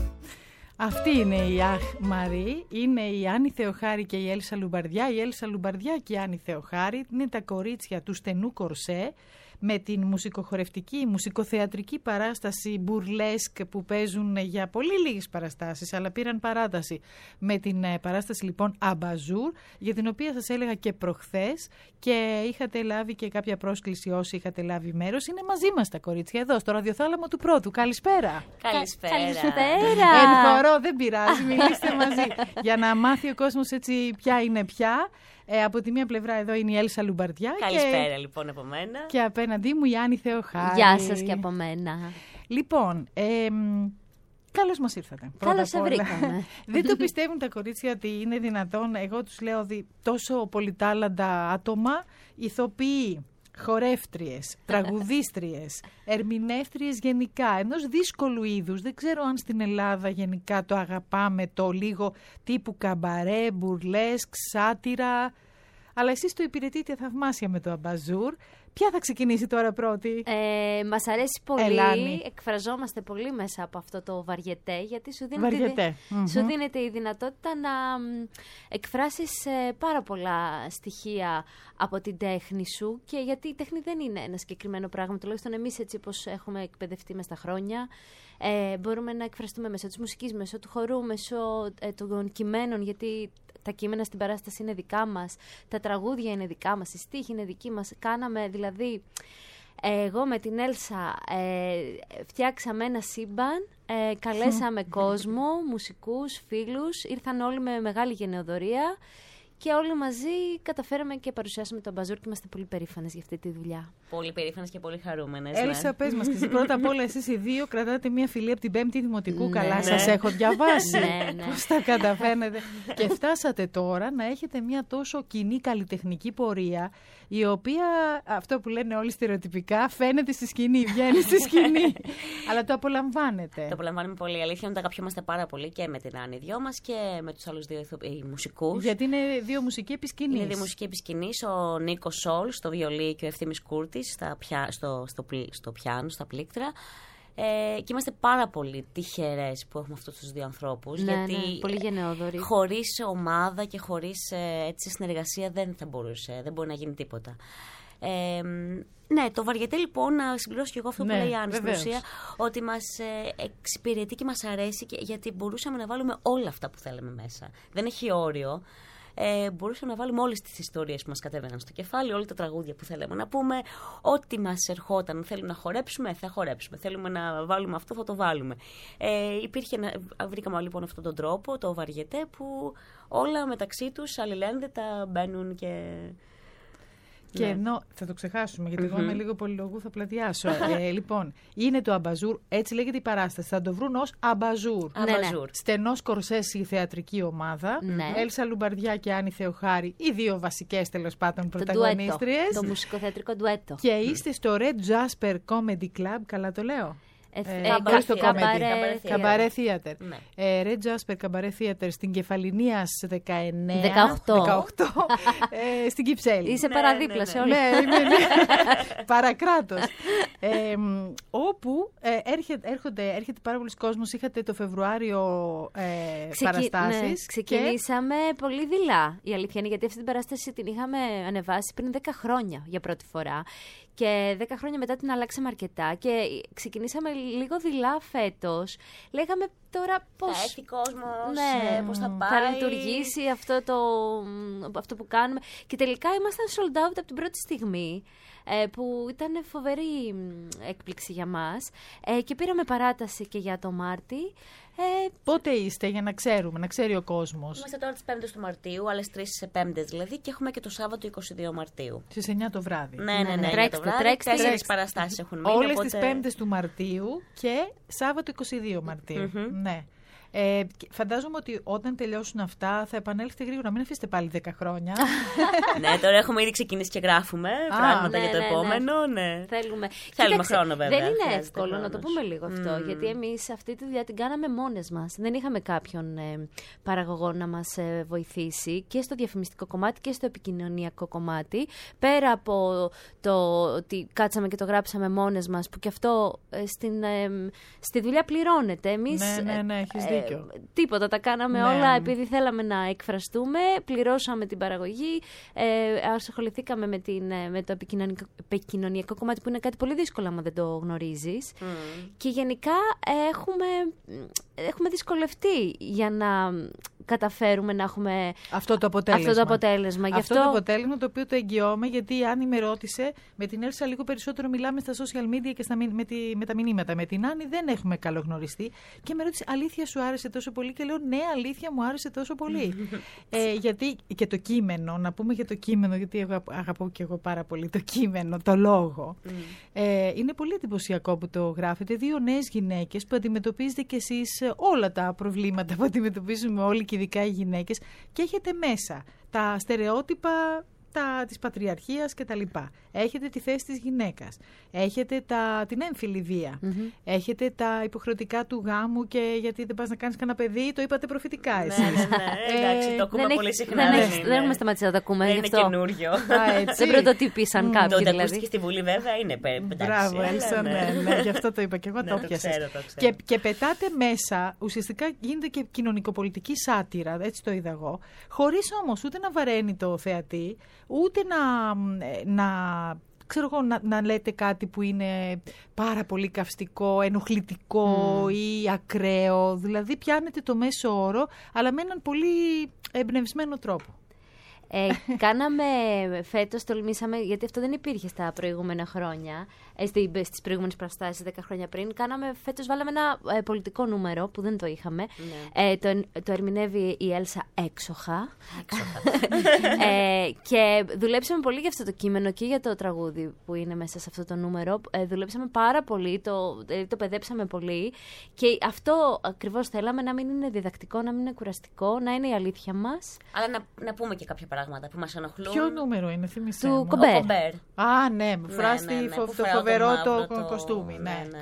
Αυτή είναι η Αχ Μαρή, είναι η Άννη Θεοχάρη και η Έλσα Λουμπαρδιά. Η Έλσα Λουμπαρδιά και η Άννη Θεοχάρη είναι τα κορίτσια του στενού κορσέ, με την μουσικοχορευτική, μουσικοθεατρική παράσταση μπουρλέσκ που παίζουν για πολύ λίγες παραστάσεις, αλλά πήραν παράταση με την παράσταση λοιπόν Αμπαζούρ, για την οποία σας έλεγα και προχθές και είχατε λάβει και κάποια πρόσκληση όσοι είχατε λάβει μέρος. Είναι μαζί μας τα κορίτσια εδώ στο ραδιοθάλαμο του Πρώτου. Καλησπέρα. Καλησπέρα. Εν χορό, δεν πειράζει, μιλήστε μαζί για να μάθει ο κόσμος έτσι ποια είναι ποια. Από τη μία πλευρά εδώ είναι η Έλσα Λουμπαρδιά. Καλησπέρα λοιπόν από μένα. Και απέναντί μου η Άννη Θεοχάρη. Γεια σας και από μένα. Λοιπόν, καλώς μας ήρθατε. Καλώς σε βρήκαμε. Δεν το πιστεύουν τα κορίτσια ότι είναι δυνατόν. Εγώ τους λέω ότι τόσο πολυτάλαντα άτομα, ηθοποιοί, χορεύτριες, τραγουδίστριες, ερμηνεύτριες γενικά, ενός δύσκολου είδους. Δεν ξέρω αν στην Ελλάδα γενικά το αγαπάμε το λίγο τύπου καμπαρέ, μπουρλέσκ, σάτυρα, αλλά εσείς το υπηρετείτε θαυμάσια με το Αμπαζούρ. Ποια θα ξεκινήσει τώρα πρώτη? Μας αρέσει πολύ, Ελάνη. εκφραζόμαστε πολύ μέσα από αυτό το βαριετέ, γιατί σου δίνεται η δυνατότητα να εκφράσεις πάρα πολλά στοιχεία από την τέχνη σου, και γιατί η τέχνη δεν είναι ένα συγκεκριμένο πράγμα, τουλάχιστον εμείς έτσι όπως έχουμε εκπαιδευτεί μες τα χρόνια. Μπορούμε να εκφραστούμε μέσω της μουσικής, μέσω του χορού, μέσω των κειμένων, γιατί τα κείμενα στην παράσταση είναι δικά μας, τα τραγούδια είναι δικά μας, οι στίχοι είναι δικοί μας. Κάναμε δηλαδή, εγώ με την Έλσα φτιάξαμε ένα σύμπαν, καλέσαμε κόσμο, μουσικούς, φίλους, ήρθαν όλοι με μεγάλη γενεοδορία και όλοι μαζί καταφέραμε και παρουσιάσαμε τον Αμπαζούρ και είμαστε πολύ περήφανες για αυτή τη δουλειά. Πολύ περήφανες και πολύ χαρούμενες. Έλσα, πες μας και εσύ πρώτα απ' όλα, εσείς οι δύο κρατάτε μια φιλία από την 5η Δημοτικού. Καλά, σας έχω διαβάσει. Πώς τα καταφέρνετε. Και φτάσατε τώρα να έχετε μια τόσο κοινή καλλιτεχνική πορεία, η οποία, αυτό που λένε όλοι στερεοτυπικά, φαίνεται στη σκηνή, βγαίνει στη σκηνή. Αλλά το απολαμβάνετε. Το απολαμβάνουμε πολύ. Η αλήθεια είναι ότι αγαπιόμαστε πάρα πολύ και με την Άννη δυο μας και με τους άλλους δύο μουσικούς. Γιατί είναι δύο μουσικοί επισκηνείς. Είναι δύο μουσικοί επισκηνείς, ο Νίκος Σόλ στο βιολί και ο Ευθύμης Κούρτης στο πιάνο, στα πλήκτρα. Και είμαστε πάρα πολύ τυχερές που έχουμε αυτούς τους δύο ανθρώπους. Ναι, γιατί πολύ γενναιόδοροι. Χωρίς ομάδα και χωρίς έτσι συνεργασία δεν μπορεί να γίνει τίποτα. Ναι, το βαριετέ λοιπόν, να συμπληρώσω και εγώ αυτό που λέει η Άννη στην ουσία, ότι μας εξυπηρετεί και μας αρέσει, γιατί μπορούσαμε να βάλουμε όλα αυτά που θέλαμε μέσα. Δεν έχει όριο. Μπορούσαμε να βάλουμε όλες τις ιστορίες που μας κατέβαιναν στο κεφάλι, όλα τα τραγούδια που θέλαμε να πούμε, ό,τι μας ερχόταν. Θέλουμε να χορέψουμε, θα χορέψουμε. Θέλουμε να βάλουμε αυτό, θα το βάλουμε. Βρήκαμε λοιπόν αυτόν τον τρόπο, το βαριετέ, που όλα μεταξύ τους αλληλένδετα μπαίνουν και... Και ενώ θα το ξεχάσουμε, γιατί εγώ είμαι λίγο πολυλογού, θα πλατιάσω. Λοιπόν, είναι το Αμπαζούρ, έτσι λέγεται η παράσταση. Θα το βρουν ως Αμπαζούρ. Στενός κορσές η θεατρική ομάδα. Έλσα Λουμπαρδιά και Άννη Θεοχάρη, οι δύο βασικές τέλος πάντων πρωταγωνίστριες. Το μουσικοθεατρικό ντουέτο. Και είστε στο Red Jasper Comedy Club, καλά το λέω? Καμπαρέ Theater. Red Jasper Καμπαρέ Theater στην Κεφαληνίας 18 στην Κυψέλη. Είσαι παραδίπλα σε όλα. Ναι, παρακράτος. Όπου έρχεται πάρα πολλοί κόσμος. Είχατε το Φεβρουάριο παραστάσεις. Ξεκινήσαμε πολύ δειλά, η αλήθεια είναι, γιατί αυτή την παράσταση την είχαμε ανεβάσει πριν 10 χρόνια για πρώτη φορά. Και 10 χρόνια μετά την αλλάξαμε αρκετά και ξεκινήσαμε λίγο δειλά φέτος. Λέγαμε τώρα πώς... Θα έρθει κόσμος, πώς θα πάει. Θα λειτουργήσει αυτό που κάνουμε. Και τελικά ήμασταν sold out από την πρώτη στιγμή, που ήταν φοβερή έκπληξη για μας. Και πήραμε παράταση και για το Μάρτι. Πότε είστε, για να ξέρουμε, να ξέρει ο κόσμος? Είμαστε τώρα τις 5ες του Μαρτίου, άλλες 3 Πέμπτες δηλαδή, και έχουμε και το Σάββατο 22 Μαρτίου. Στις 9 το βράδυ. Ναι. Τρέξτε. 4 παραστάσεις έχουν μείνει. Όλες τις Πέμπτες του Μαρτίου και Σάββατο 22 Μαρτίου. Ναι. Φαντάζομαι ότι όταν τελειώσουν αυτά θα επανέλθετε γρήγορα. Μην αφήσετε πάλι 10 χρόνια. Ναι, τώρα έχουμε ήδη ξεκινήσει και γράφουμε πράγματα για το επόμενο. Ναι. Θέλουμε χρόνο, βέβαια. Δεν είναι εύκολο να το πούμε λίγο αυτό. Γιατί εμείς αυτή τη δουλειά την κάναμε μόνες μας. Δεν είχαμε κάποιον παραγωγό να μας βοηθήσει και στο διαφημιστικό κομμάτι και στο επικοινωνιακό κομμάτι. Πέρα από το ότι κάτσαμε και το γράψαμε μόνες μας, που και αυτό στη δουλειά πληρώνεται. Εμείς. Ναι, έχεις δίκιο. Τίποτα, τα κάναμε όλα επειδή θέλαμε να εκφραστούμε, πληρώσαμε την παραγωγή, ασχοληθήκαμε με το επικοινωνιακό κομμάτι, που είναι κάτι πολύ δύσκολο άμα δεν το γνωρίζεις. Και γενικά έχουμε δυσκολευτεί για να καταφέρουμε να έχουμε αυτό το αποτέλεσμα. Αυτό το αποτέλεσμα το οποίο το εγγυώμαι, γιατί αν με ρώτησε, με την Έλσα λίγο περισσότερο μιλάμε στα social media και με τα μηνύματα. Με την Άννη δεν έχουμε καλογνωριστεί και με ρώτησε, αλήθεια σου άρεσε τόσο πολύ? Και λέω, ναι, αλήθεια μου άρεσε τόσο πολύ. Γιατί και το κείμενο, να πούμε για το κείμενο, γιατί εγώ αγαπώ και εγώ πάρα πολύ το κείμενο, το λόγο. Είναι πολύ εντυπωσιακό που το γράφετε. 2 νέες γυναίκες που αντιμετωπίζετε κι εσείς όλα τα προβλήματα που αντιμετωπίζουμε όλοι, και ειδικά οι γυναίκες, και έχετε μέσα τα στερεότυπα της πατριαρχίας και τα λοιπά. Έχετε τη θέση της γυναίκας. Έχετε την έμφυλη βία. Έχετε τα υποχρεωτικά του γάμου και γιατί δεν πας να κάνεις κανένα παιδί, το είπατε προφητικά εσείς. Εντάξει, το ακούμε πολύ συχνά. Δεν έχουμε σταματήσει να το ακούμε. Δεν είναι καινούριο. Δεν πρωτοτύπησαν κάποιοι δηλαδή. Το ακούστηκε στη Βουλή βέβαια, είναι μπράβο, Έλσα, ναι, γι' αυτό το είπα και εγώ, το πιάσα. Και πετάτε μέσα, ουσιαστικά γίνεται και κοινωνικοπολιτική σάτυρα, έτσι το είδα εγώ, χωρίς όμως ούτε να βαραίνει το θεατή, ούτε να λέτε κάτι που είναι πάρα πολύ καυστικό, ενοχλητικό ή ακραίο. Δηλαδή πιάνετε το μέσο όρο, αλλά με έναν πολύ εμπνευσμένο τρόπο. Κάναμε φέτος, τολμήσαμε, γιατί αυτό δεν υπήρχε στα προηγούμενα χρόνια, στις προηγούμενες παραστάσεις 10 χρόνια πριν. Φέτος βάλαμε ένα πολιτικό νούμερο που δεν το είχαμε. Το ερμηνεύει η Έλσα έξοχα. Και δουλέψαμε πολύ για αυτό το κείμενο και για το τραγούδι που είναι μέσα σε αυτό το νούμερο. Δουλέψαμε πάρα πολύ, το παιδέψαμε πολύ. Και αυτό ακριβώς θέλαμε, να μην είναι διδακτικό, να μην είναι κουραστικό, να είναι η αλήθεια μας. Αλλά να πούμε και κάποια πράγματα που μας ενοχλούν. Ποιο νούμερο είναι, θύμισέ μου? Του Κομπέρ. Ναι, φράζει το φοβερό το κοστούμι.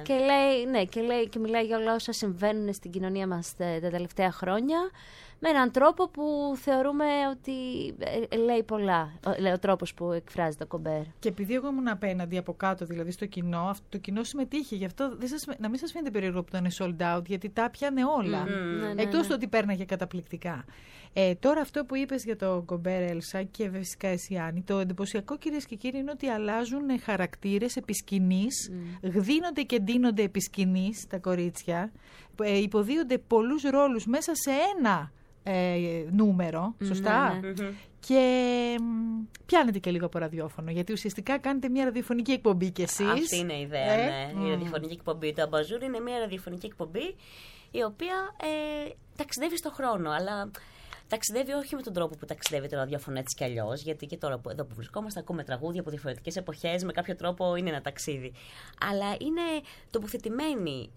Και μιλάει για όλα όσα συμβαίνουν στην κοινωνία μας τα τελευταία χρόνια, με έναν τρόπο που θεωρούμε ότι λέει πολλά, ο τρόπος που εκφράζει το Κομπέρ. Και επειδή εγώ ήμουν απέναντι από κάτω, δηλαδή στο κοινό, το κοινό συμμετείχε. Γι' αυτό να μην σας φαίνεται περίεργο που ήταν sold out, γιατί τα πιάνε όλα. Εκτός του ότι πέρναγε καταπληκτικά. Τώρα αυτό που είπες για το Κομπέρ, Έλσα, και φυσικά εσύ, Άννη, το εντυπωσιακό, κυρίες και κύριοι, είναι ότι αλλάζουν χαρακτήρες επί σκηνής, γδίνονται και ντύνονται επί σκηνής τα κορίτσια, υποδίονται πολλούς ρόλους μέσα σε ένα νούμερο, σωστά. Και πιάνετε και λίγο από ραδιόφωνο, γιατί ουσιαστικά κάνετε μια ραδιοφωνική εκπομπή κι εσείς. Αυτή είναι η ιδέα, ναι. Η ραδιοφωνική εκπομπή του Αμπαζούρ είναι μια ραδιοφωνική εκπομπή η οποία ταξιδεύει στον χρόνο, αλλά ταξιδεύει όχι με τον τρόπο που ταξιδεύει το ραδιόφωνο έτσι κι αλλιώς, γιατί και τώρα εδώ που βρισκόμαστε ακούμε τραγούδια από διαφορετικές εποχές, με κάποιο τρόπο είναι ένα ταξίδι. Αλλά είναι τοποθετημένη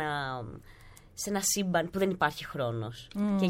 σε ένα σύμπαν που δεν υπάρχει χρόνος. Και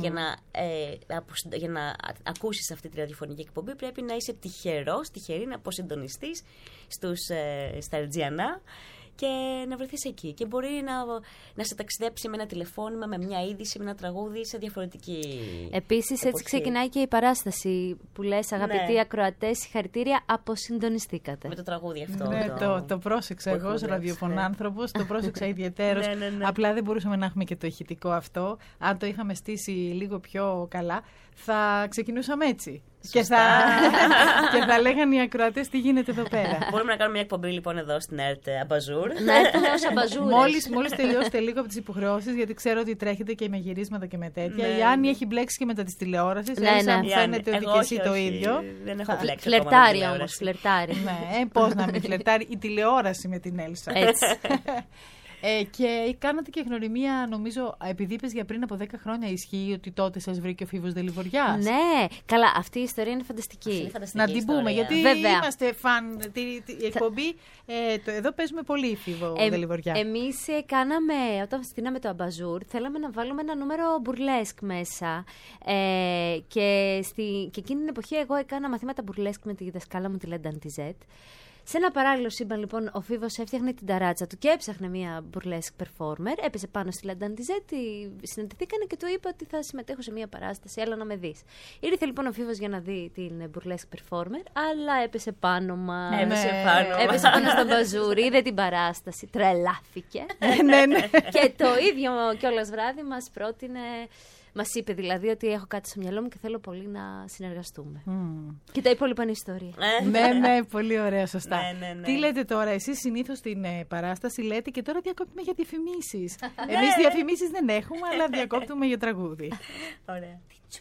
για να ακούσεις αυτή τη ραδιοφωνική εκπομπή πρέπει να είσαι τυχερή να αποσυντονιστείς στα Ερτζιανά και να βρεθείς εκεί. Και μπορεί να σε ταξιδέψει με ένα τηλεφώνημα, με μια είδηση, με ένα τραγούδι σε διαφορετική Επίσης, εποχή. έτσι ξεκινάει και η παράσταση που λες, αγαπητοί ακροατές, συγχαρητήρια, αποσυντονιστήκατε. Με το τραγούδι αυτό. Ναι, το πρόσεξα εγώ ως ραδιοφωνάνθρωπος, το πρόσεξα ιδιαιτέρως. Απλά δεν μπορούσαμε να έχουμε και το ηχητικό αυτό. Αν το είχαμε στήσει λίγο πιο καλά, θα ξεκινούσαμε έτσι. Και θα λέγανε οι ακροατές τι γίνεται εδώ πέρα. Μπορούμε να κάνουμε μια εκπομπή λοιπόν εδώ στην ΕΡΤ Αμπαζούρ. Να έρθουμε ως αμπαζούρες. Μόλις τελειώσετε λίγο από τις υποχρεώσεις, γιατί ξέρω ότι τρέχετε και με γυρίσματα και με τέτοια. Η Άννη έχει μπλέξει και μετά της τηλεόρασης. Αν φαίνεται ότι και εσύ το ίδιο. Δεν έχω μπλέξει. Φλερτάρει όμως, φλερτάρει. Ναι, πώς να μην φλερτάρει η τηλεόραση με την Έλσα. Έτσι. Και κάνατε και γνωριμία, νομίζω, επειδή είπες για πριν από 10 χρόνια, ισχύει ότι τότε σας βρήκε ο Φίβος Δελιβοριάς. Ναι, καλά, αυτή η ιστορία είναι φανταστική. Να την πούμε, γιατί είμαστε φαν. Η εκπομπή, εδώ παίζουμε πολύ Φίβο Δελιβοριά. Εμείς όταν στείναμε το Αμπαζούρ, θέλαμε να βάλουμε ένα νούμερο μπουρλέσκ μέσα. Και εκείνη την εποχή εγώ έκανα μαθήματα μπουρλέσκ με τη δασκάλα μου, τη Λέντα Αντιζέτ. Σε ένα παράλληλο σύμπαν, λοιπόν, ο Φίβος έφτιαχνε την ταράτσα του και έψαχνε μία burlesque performer. Έπεσε πάνω στη Λανταντιζέτη, συναντηθήκανε και του είπε ότι θα συμμετέχω σε μία παράσταση. Έλα να με δεις. Ήρθε λοιπόν ο Φίβος για να δει την burlesque performer, αλλά έπεσε πάνω μας. Έπεσε πάνω στον Μπαζούρι, είδε την παράσταση, τρελάθηκε. Και το ίδιο κιόλας βράδυ μας πρότεινε. Μας είπε δηλαδή ότι έχω κάτι στο μυαλό μου και θέλω πολύ να συνεργαστούμε. Και τα υπόλοιπα είναι ιστορία. Ναι, πολύ ωραία, σωστά. Τι λέτε τώρα, εσείς συνήθως στην παράσταση λέτε και τώρα διακόπτουμε για διαφημίσεις. Εμείς διαφημίσεις δεν έχουμε, αλλά διακόπτουμε για τραγούδι. Ωραία.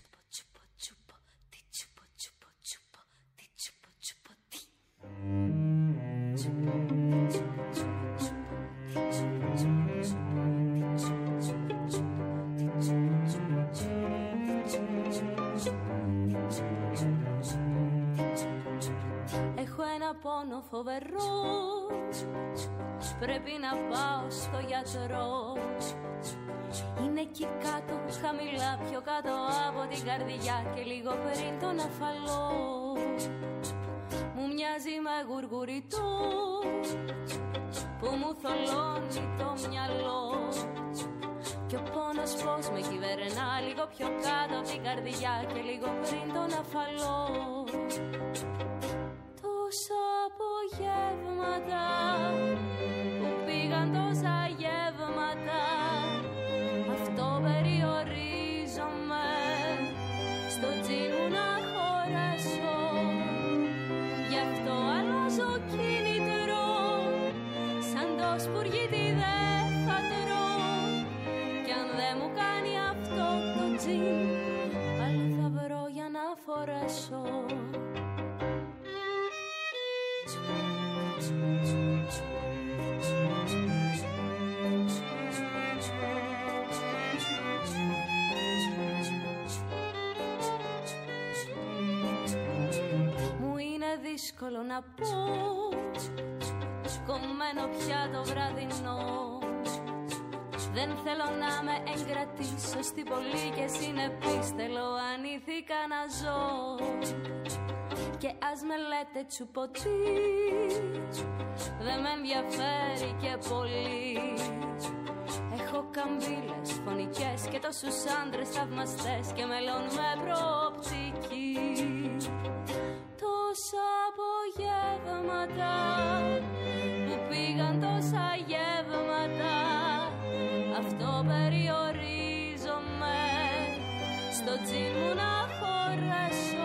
Πόνο φοβερό, πρέπει να πάω στο γιατρό. Είναι εκεί κάτω, χαμηλά, πιο κάτω από την καρδιά και λίγο πριν τον αφαλό. Μου μοιάζει με γουργουριτό που μου θολώνει το μυαλό. Και ο πόνος πως με κυβερνά λίγο πιο κάτω από την καρδιά και λίγο πριν τον αφαλό. Τόσα απογεύματα που πήγαν τόσα γεύματα, αυτό περιορίζομαι στο τζιν μου να χωρέσω. Γι' αυτό αλλάζω κίνητρο, σαν το σπουργίτι δεν θα τρώω. Κι αν δεν μου κάνει αυτό το τζιν, άλλο θα βρω για να φορέσω. Μου είναι δύσκολο να πω, κομμένο πια το βραδινό. Δεν θέλω να με εγκρατήσω στην πολύ και συνεπής, θέλω ανήθικα να ζω. Και ας με λέτε τσουποτή, δεν με ενδιαφέρει και πολύ. Έχω καμπύλες φωνικές και τόσους άντρες θαυμαστές και μέλλον με προοπτική. Τόσα απογεύματα που πήγαν τόσα γεύματα, αυτό περιορίζομαι στο τζιν μου να χωρέσω.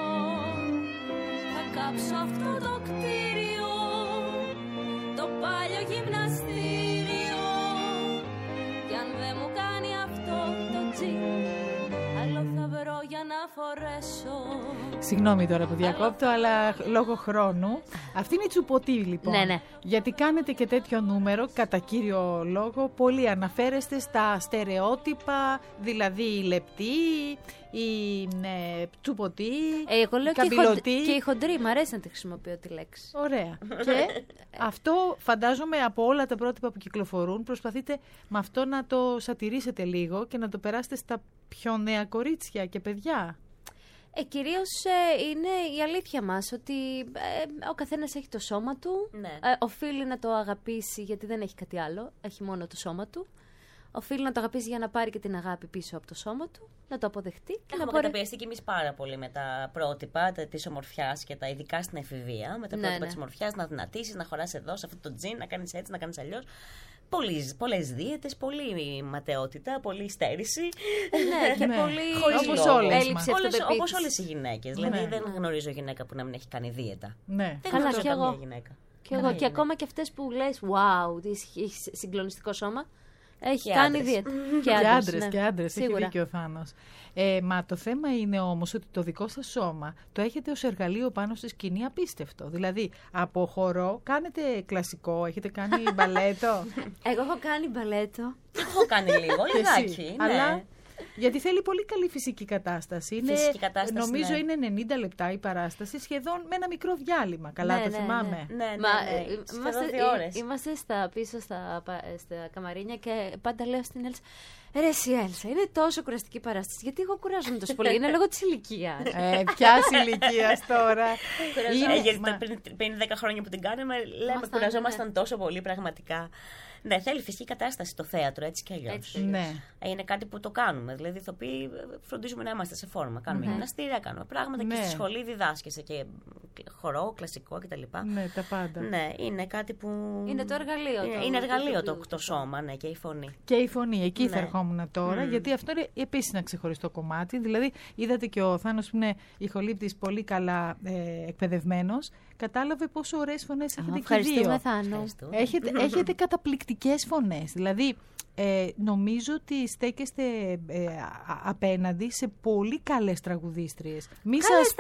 Κάψω αυτό το κτίριο, το πάλιο γυμναστήριο. Κι αν δεν μου κάνει αυτό το τζιν, άλλο θα βρω για να φορέσω. Συγγνώμη τώρα που διακόπτω, αλλά λόγω χρόνου. Αυτή είναι η τσουποτή λοιπόν. Ναι. Γιατί κάνετε και τέτοιο νούμερο, κατά κύριο λόγο, πολύ αναφέρεστε στα στερεότυπα, δηλαδή η λεπτή, η τσουποτή, εγώ λέω καμπυλωτή. Και η χοντρή, μου αρέσει να τη χρησιμοποιώ τη λέξη. Ωραία. Και αυτό φαντάζομαι από όλα τα πρότυπα που κυκλοφορούν, προσπαθείτε με αυτό να το σατηρίσετε λίγο και να το περάσετε στα πιο νέα κορίτσια και παιδιά. Κυρίως είναι η αλήθεια μας ότι ο καθένας έχει το σώμα του, οφείλει να το αγαπήσει γιατί δεν έχει κάτι άλλο, έχει μόνο το σώμα του. Οφείλει να το αγαπήσει για να πάρει και την αγάπη πίσω από το σώμα του, να το αποδεχτεί. Έχουμε καταπιεστεί κι εμείς πάρα πολύ με τα πρότυπα της ομορφιάς και τα ειδικά στην εφηβεία. Με τα πρότυπα της ομορφιάς, να δυνατήσεις, να χωράς εδώ, σε αυτό το τζιν, να κάνεις έτσι, να κάνεις αλλιώς. πολλές δίαιτες, πολλή ματαιότητα, πολλή στέρηση. Ναι, και πολύ έλλειψη αυτοπεποίθησης. Όπως όλες οι γυναίκες. Δηλαδή δεν γνωρίζω γυναίκα που να μην έχει κάνει δίαιτα. Ναι. Δεν γνωρίζω καμία γυναίκα. Και ακόμα και αυτές που λες, wow, έχει συγκλονιστικό σώμα, έχει κάνει δίαιτα. Και άντρες, έχει δίκιο ο Θάνος. Μα το θέμα είναι όμως ότι το δικό σας σώμα το έχετε ως εργαλείο πάνω στη σκηνή απίστευτο. Δηλαδή, από χορό κάνετε κλασικό, έχετε κάνει μπαλέτο. Εγώ έχω κάνει μπαλέτο. Έχω κάνει λίγο, λιγάκι. Αλλά γιατί θέλει πολύ καλή φυσική κατάσταση. Νομίζω είναι 90 λεπτά η παράσταση, σχεδόν με ένα μικρό διάλειμμα. Καλά το θυμάμαι. Είμαστε πίσω στα καμαρίνια και πάντα λέω στην Έλσα, ρε εσύ Έλσα, είναι τόσο κουραστική παράσταση. Γιατί εγώ κουράζομαι τόσο πολύ? Είναι λόγω της ηλικίας. Ποιας ηλικίας τώρα? Πριν 10 χρόνια που την κάναμε, λέμε κουραζόμασταν τόσο πολύ πραγματικά. Ναι, θέλει φυσική κατάσταση το θέατρο, έτσι κι αλλιώς. Ναι. Είναι κάτι που το κάνουμε. Δηλαδή, ηθοποιοί φροντίζουμε να είμαστε σε φόρμα. Κάνουμε γυμναστήρια, κάνουμε πράγματα και στη σχολή διδάσκεσαι και χορό, κλασικό κτλ. Ναι, τα πάντα. Ναι, είναι κάτι που. Είναι το εργαλείο. Είναι εργαλείο το σώμα, ναι, και η φωνή. Και η φωνή. Εκεί θα ερχόμουν τώρα, γιατί αυτό είναι επίσης ένα ξεχωριστό κομμάτι. Δηλαδή, είδατε και ο Θάνος που είναι ηχολήπτης πολύ καλά εκπαιδευμένος, κατάλαβε πόσο ωραίες φωνές έχετε και οι δύο. Έχετε καταπληκτικές φωνές. Δηλαδή, νομίζω ότι στέκεστε απέναντι σε πολύ καλές τραγουδίστριες. Μη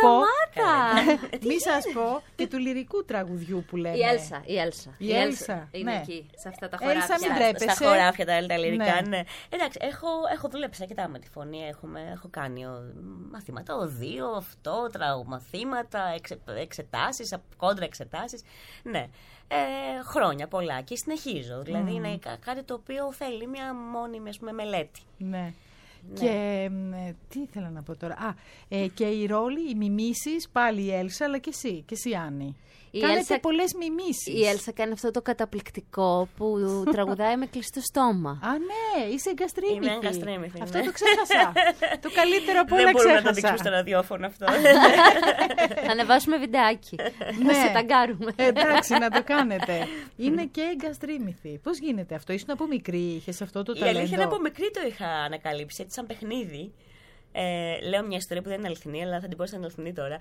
σας πω και του λυρικού τραγουδιού που λέμε. Η Έλσα είναι εκεί, σε αυτά τα χωράφια. Έλσα, μην τρέπεσαι. Στα χωράφια τα λυρικά, ναι. Εντάξει, έχω δουλέψει αρκετά με τη φωνή. Έχω κάνει μαθήματα οδείο, μαθήματα, εξετάσεις, κόντρα εξετάσεις. Ναι. Χρόνια πολλά και συνεχίζω. Δηλαδή είναι κάτι το οποίο θέλει μια μόνιμη μελέτη. Ναι. Και τι ήθελα να πω τώρα. Και οι ρόλοι, οι μιμήσεις, πάλι η Έλσα, αλλά και εσύ Άννη. Κάνετε πολλές μιμήσεις. Η Έλσα κάνει αυτό το καταπληκτικό που τραγουδάει με κλειστό στόμα. Α, ναι, είσαι εγκαστρίμηθη. Είμαι εγκαστρίμηθη. Αυτό το ξέχασα. Το καλύτερο από όλα ξέχασα. Δεν μπορούμε να το δείξουμε στο ραδιόφωνο αυτό. Θα ανεβάσουμε βιντεάκι. Να σε ταγκάρουμε. Εντάξει, να το κάνετε. Είναι και εγκαστρίμηθη. Πώς γίνεται αυτό? Ήσουν από μικρή, είχες αυτό το ταλέντο? Η αλήθεια είναι από μικρή το είχα ανακαλύψει, έτσι σαν παιχνίδι. Λέω μια ιστορία που δεν είναι αληθινή, αλλά θα την πω σαν αληθινή τώρα.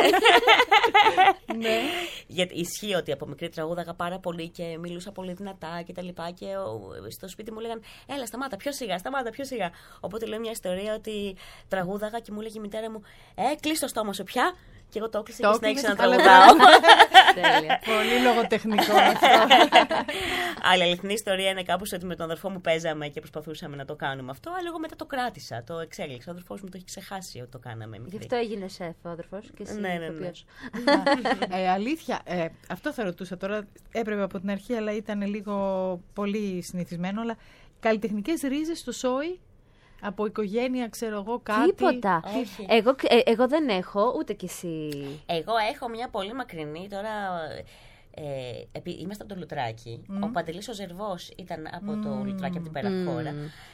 Ναι. Γιατί ισχύει ότι από μικρή τραγούδαγα πάρα πολύ και μιλούσα πολύ δυνατά και τα λοιπά. Και στο σπίτι μου λέγαν, έλα, σταμάτα πιο σιγά. Οπότε λέω μια ιστορία ότι τραγούδαγα και μου έλεγε η μητέρα μου, κλείς το στόμα σου πια. Και εγώ το έκλεισα και συνέχισα να τραγουδάω. Τέλεια. Πολύ λογοτεχνικό αυτό. Άλλη αληθινή ιστορία είναι κάπως ότι με τον αδερφό μου παίζαμε και προσπαθούσαμε να το κάνουμε αυτό, αλλά εγώ μετά το κράτησα, το εξέλιξα. Ο αδερφός μου το έχει ξεχάσει ότι το κάναμε. Γι' αυτό έγινε σεφ ο αδερφός και εσύ. Ναι. Αλήθεια, αυτό θα ρωτούσα τώρα. Έπρεπε από την αρχή, αλλά ήταν λίγο πολύ συνηθισμένο. Αλλά καλλιτεχνικές ρίζες στο σόι. Από οικογένεια, ξέρω εγώ, κάτι. Τίποτα. Εγώ δεν έχω, ούτε κι εσύ. Εγώ έχω μια πολύ μακρινή τώρα. Είμαστε από το Λουτράκι. Ο Παντελής ο Ζερβός ήταν από το Λουτράκι, από την Περαχώρα.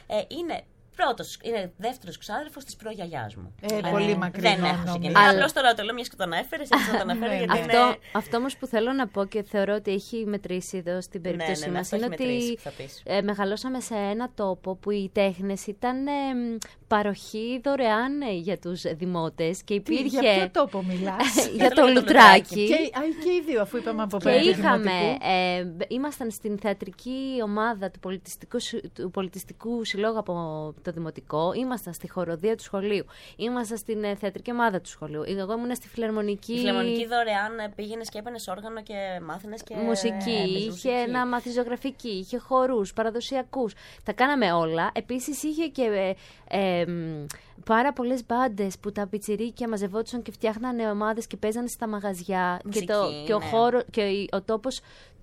Είναι δεύτερος ξάδερφος της προγιαγιάς μου. Πολύ μακρινό. Δεν έχω συγκεκριμένα. Απλώς τώρα το λέω μιας και τον έφερες, έτσι να τον αναφέρω. Γιατί αυτό όμως που θέλω να πω και θεωρώ ότι έχει μετρήσει εδώ στην περίπτωση μας είναι ότι μεγαλώσαμε σε ένα τόπο που οι τέχνες ήταν παροχή δωρεάν για τους δημότες και υπήρχε. Για ποιο τόπο μιλάς? Για το Λουτράκι. Και οι δύο, αφού είπαμε από πέρα. Και ήμασταν στην θεατρική ομάδα του πολιτιστικού συλλόγου από το δημοτικό, ήμασταν στη χοροδία του σχολείου, ήμασταν στην θεατρική ομάδα του σχολείου. Εγώ ήμουν στη φιλαρμονική. Η φιλαρμονική δωρεάν πήγαινες και έπαιρνες όργανο και μάθαινες και μουσική. Είχε να μάθει ζωγραφική, είχε χορούς παραδοσιακούς. Τα κάναμε όλα. Επίσης είχε και πάρα πολλές μπάντες που τα πιτσιρίκια μαζευόντουσαν και φτιάχνανε ομάδες και παίζανε στα μαγαζιά. Μουσική, και ο τόπος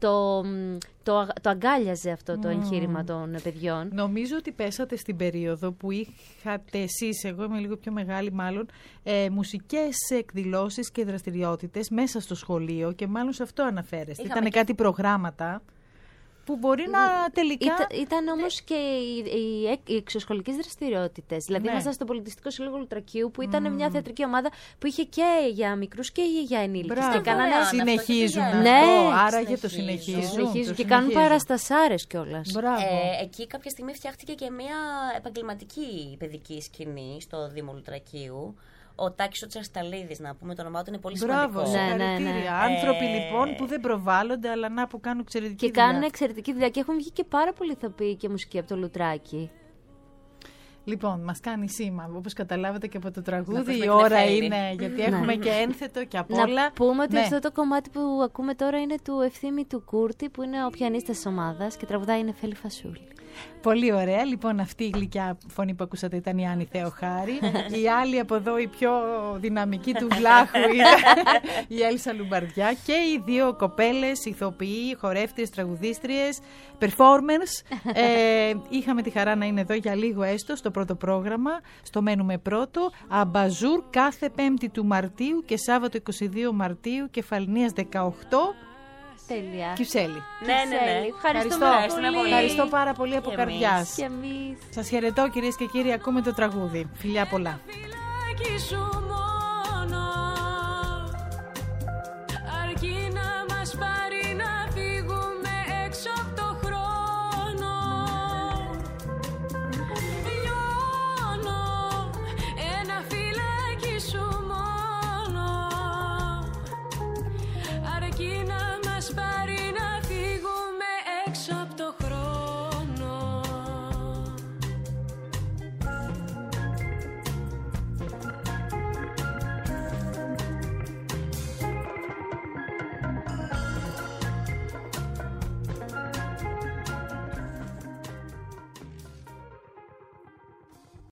το αγκάλιαζε αυτό το εγχείρημα των παιδιών. Νομίζω ότι πέσατε στην περίοδο που είχατε εσείς, εγώ είμαι λίγο πιο μεγάλη μάλλον, μουσικές εκδηλώσεις και δραστηριότητες μέσα στο σχολείο και μάλλον σε αυτό αναφέρεστε. Ήταν κάτι προγράμματα. που μπορεί να τελικά... Ήταν όμως και οι εξωσχολικές δραστηριότητες. Δηλαδή ήμασταν στο Πολιτιστικό Σύλλογο Λουτρακίου, που ήταν μια θεατρική ομάδα που είχε και για μικρούς και για ενήλικες. Συνεχίζουν. Άραγε το συνεχίζουν. Και κάνουν παραστασάρες κιόλας. Εκεί κάποια στιγμή φτιάχτηκε και μια επαγγελματική παιδική σκηνή στο Δήμο Λουτρακίου. Ο Τάκης ο Τσασταλίδης, να πούμε το όνομά του, είναι πολύ σημαντικό. Μπράβο, συγχαρητήρια. Άνθρωποι λοιπόν που δεν προβάλλονται, αλλά που κάνουν εξαιρετική δουλειά. Και κάνουν εξαιρετική δουλειά και έχουν βγει και πάρα πολλοί ηθοποιοί και μουσική από το Λουτράκι. Λοιπόν, μας κάνει σήμα, όπως καταλάβατε και από το τραγούδι, η ώρα είναι, γιατί έχουμε και ένθετο και απ' όλα. Να πούμε ότι αυτό το κομμάτι που ακούμε τώρα είναι του Ευθύμη του Κούρτη, που είναι ο πιανίστας της ομάδας και τραγουδάει η Νεφέλη Φασούλη. Πολύ ωραία. Λοιπόν, αυτή η γλυκιά φωνή που ακούσατε ήταν η Άννη Θεοχάρη. Η άλλη από εδώ, η πιο δυναμική του βλάχου, ήταν η Έλσα Λουμπαρδιά. Και οι δύο κοπέλες, ηθοποιοί, χορεύτριες, τραγουδίστριες, performers. Είχαμε τη χαρά να είναι εδώ για λίγο έστω στο πρώτο πρόγραμμα, στο Μένουμε Πρώτο. Αμπαζούρ κάθε 5η του Μαρτίου και Σάββατο 22 Μαρτίου, Κεφαλνίας 18. Τέλεια. Κυψέλη. Ναι. Ευχαριστώ πάρα πολύ από καρδιάς. Και εμείς. Σας χαιρετώ κυρίες και κύριοι, ακούμε το τραγούδι. Φιλιά πολλά.